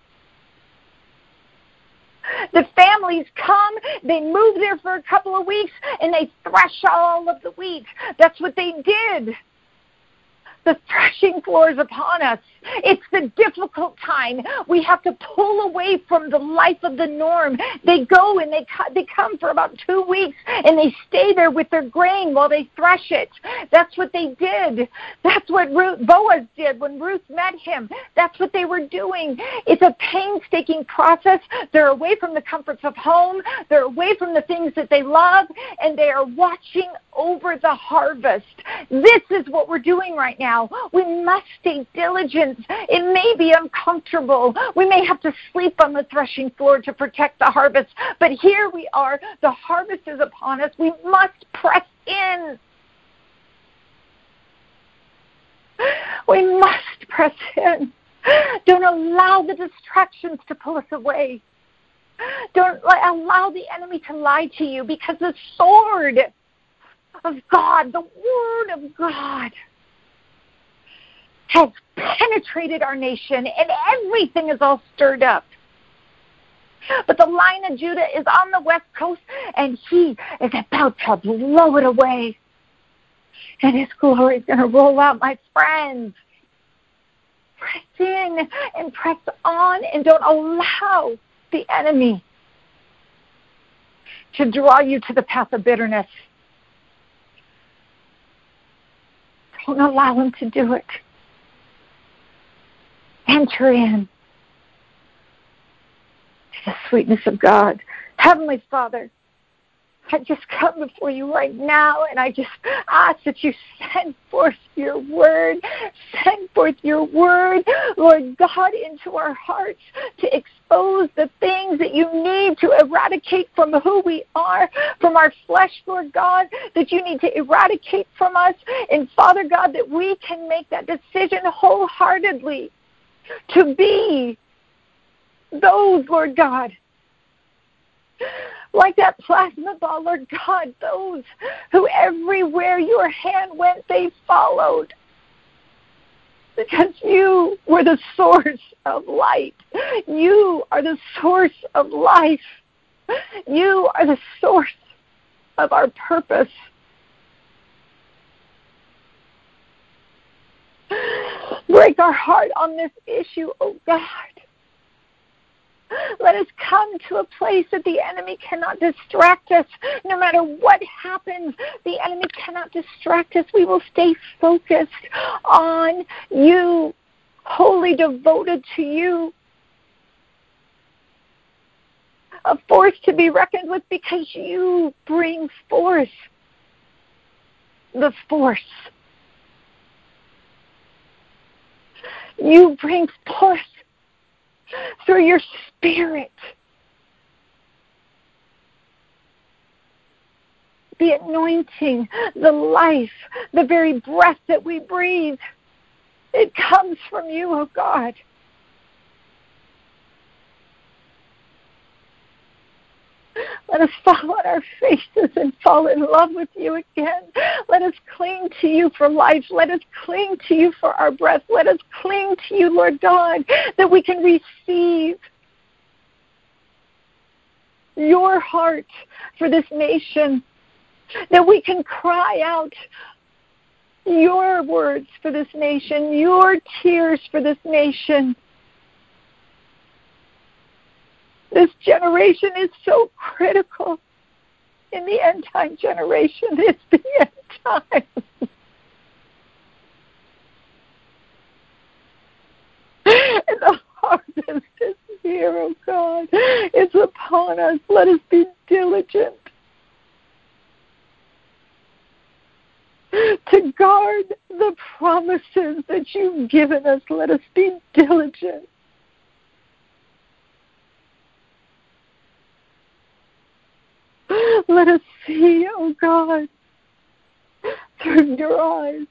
The families come, they move there for a couple of weeks, and they thresh all of the wheat. That's what they did. The threshing floor is upon us. It's the difficult time. We have to pull away from the life of the norm. They go and they come for about 2 weeks, and they stay there with their grain while they thresh it. That's what they did. That's what Boaz did when Ruth met him. That's what they were doing. It's a painstaking process. They're away from the comforts of home. They're away from the things that they love, and they are watching over the harvest. This is what we're doing right now. We must stay diligent. It may be uncomfortable. We may have to sleep on the threshing floor to protect the harvest. But here we are. The harvest is upon us. We must press in. We must press in. Don't allow the distractions to pull us away. Don't allow the enemy to lie to you, because the sword of God, the Word of God, has penetrated our nation, and everything is all stirred up. But the Lion of Judah is on the west coast, and He is about to blow it away. And His glory is going to roll out, my friends. Press in and press on, and don't allow the enemy to draw you to the path of bitterness. Don't allow him to do it. Enter in to the sweetness of God. Heavenly Father, I just come before you right now, and I just ask that you send forth your word. Send forth your word, Lord God, into our hearts to expose the things that you need to eradicate from who we are, from our flesh, Lord God, that you need to eradicate from us. And Father God, that we can make that decision wholeheartedly to be those, Lord God, like that plasma ball, Lord God, those who everywhere your hand went, they followed. Because you were the source of light. You are the source of life. You are the source of our purpose. Break our heart on this issue, oh God. Let us come to a place that the enemy cannot distract us. No matter what happens, the enemy cannot distract us. We will stay focused on you, wholly devoted to you. A force to be reckoned with, because you bring forth the force. You bring forth through your Spirit the anointing, the life, the very breath that we breathe. It comes from you, oh God. Let us fall on our faces and fall in love with you again. Let us cling to you for life. Let us cling to you for our breath. Let us cling to you, Lord God, that we can receive your heart for this nation, that we can cry out your words for this nation, your tears for this nation. This generation is so critical. In the end time generation, it's the end time. And the harvest is here, oh God. It's upon us. Let us be diligent to guard the promises that you've given us. Let us be diligent. Let us see, oh God, through your eyes.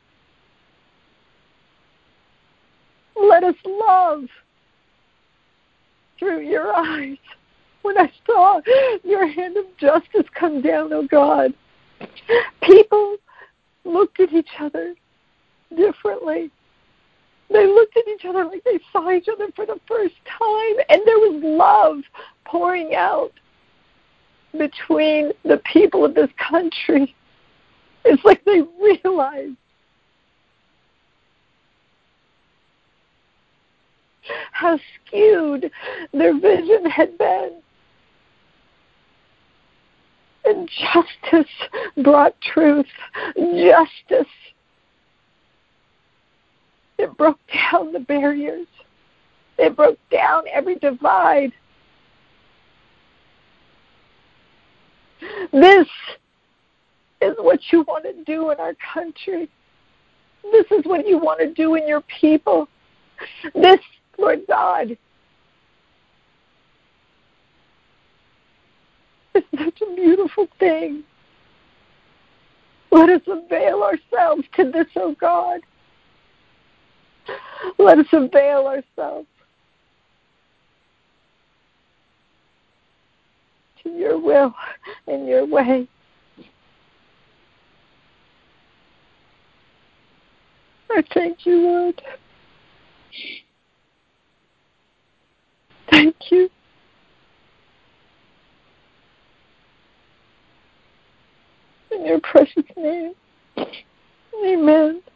Let us love through your eyes. When I saw your hand of justice come down, oh God, people looked at each other differently. They looked at each other like they saw each other for the first time, and there was love pouring out between the people of this country. It's like they realized how skewed their vision had been. And justice brought truth. Justice. It broke down the barriers. It broke down every divide. This is what you want to do in our country. This is what you want to do in your people. This, Lord God, is such a beautiful thing. Let us avail ourselves to this, oh God. Let us avail ourselves to your will and your way. I thank you, Lord. Thank you. In your precious name. Amen.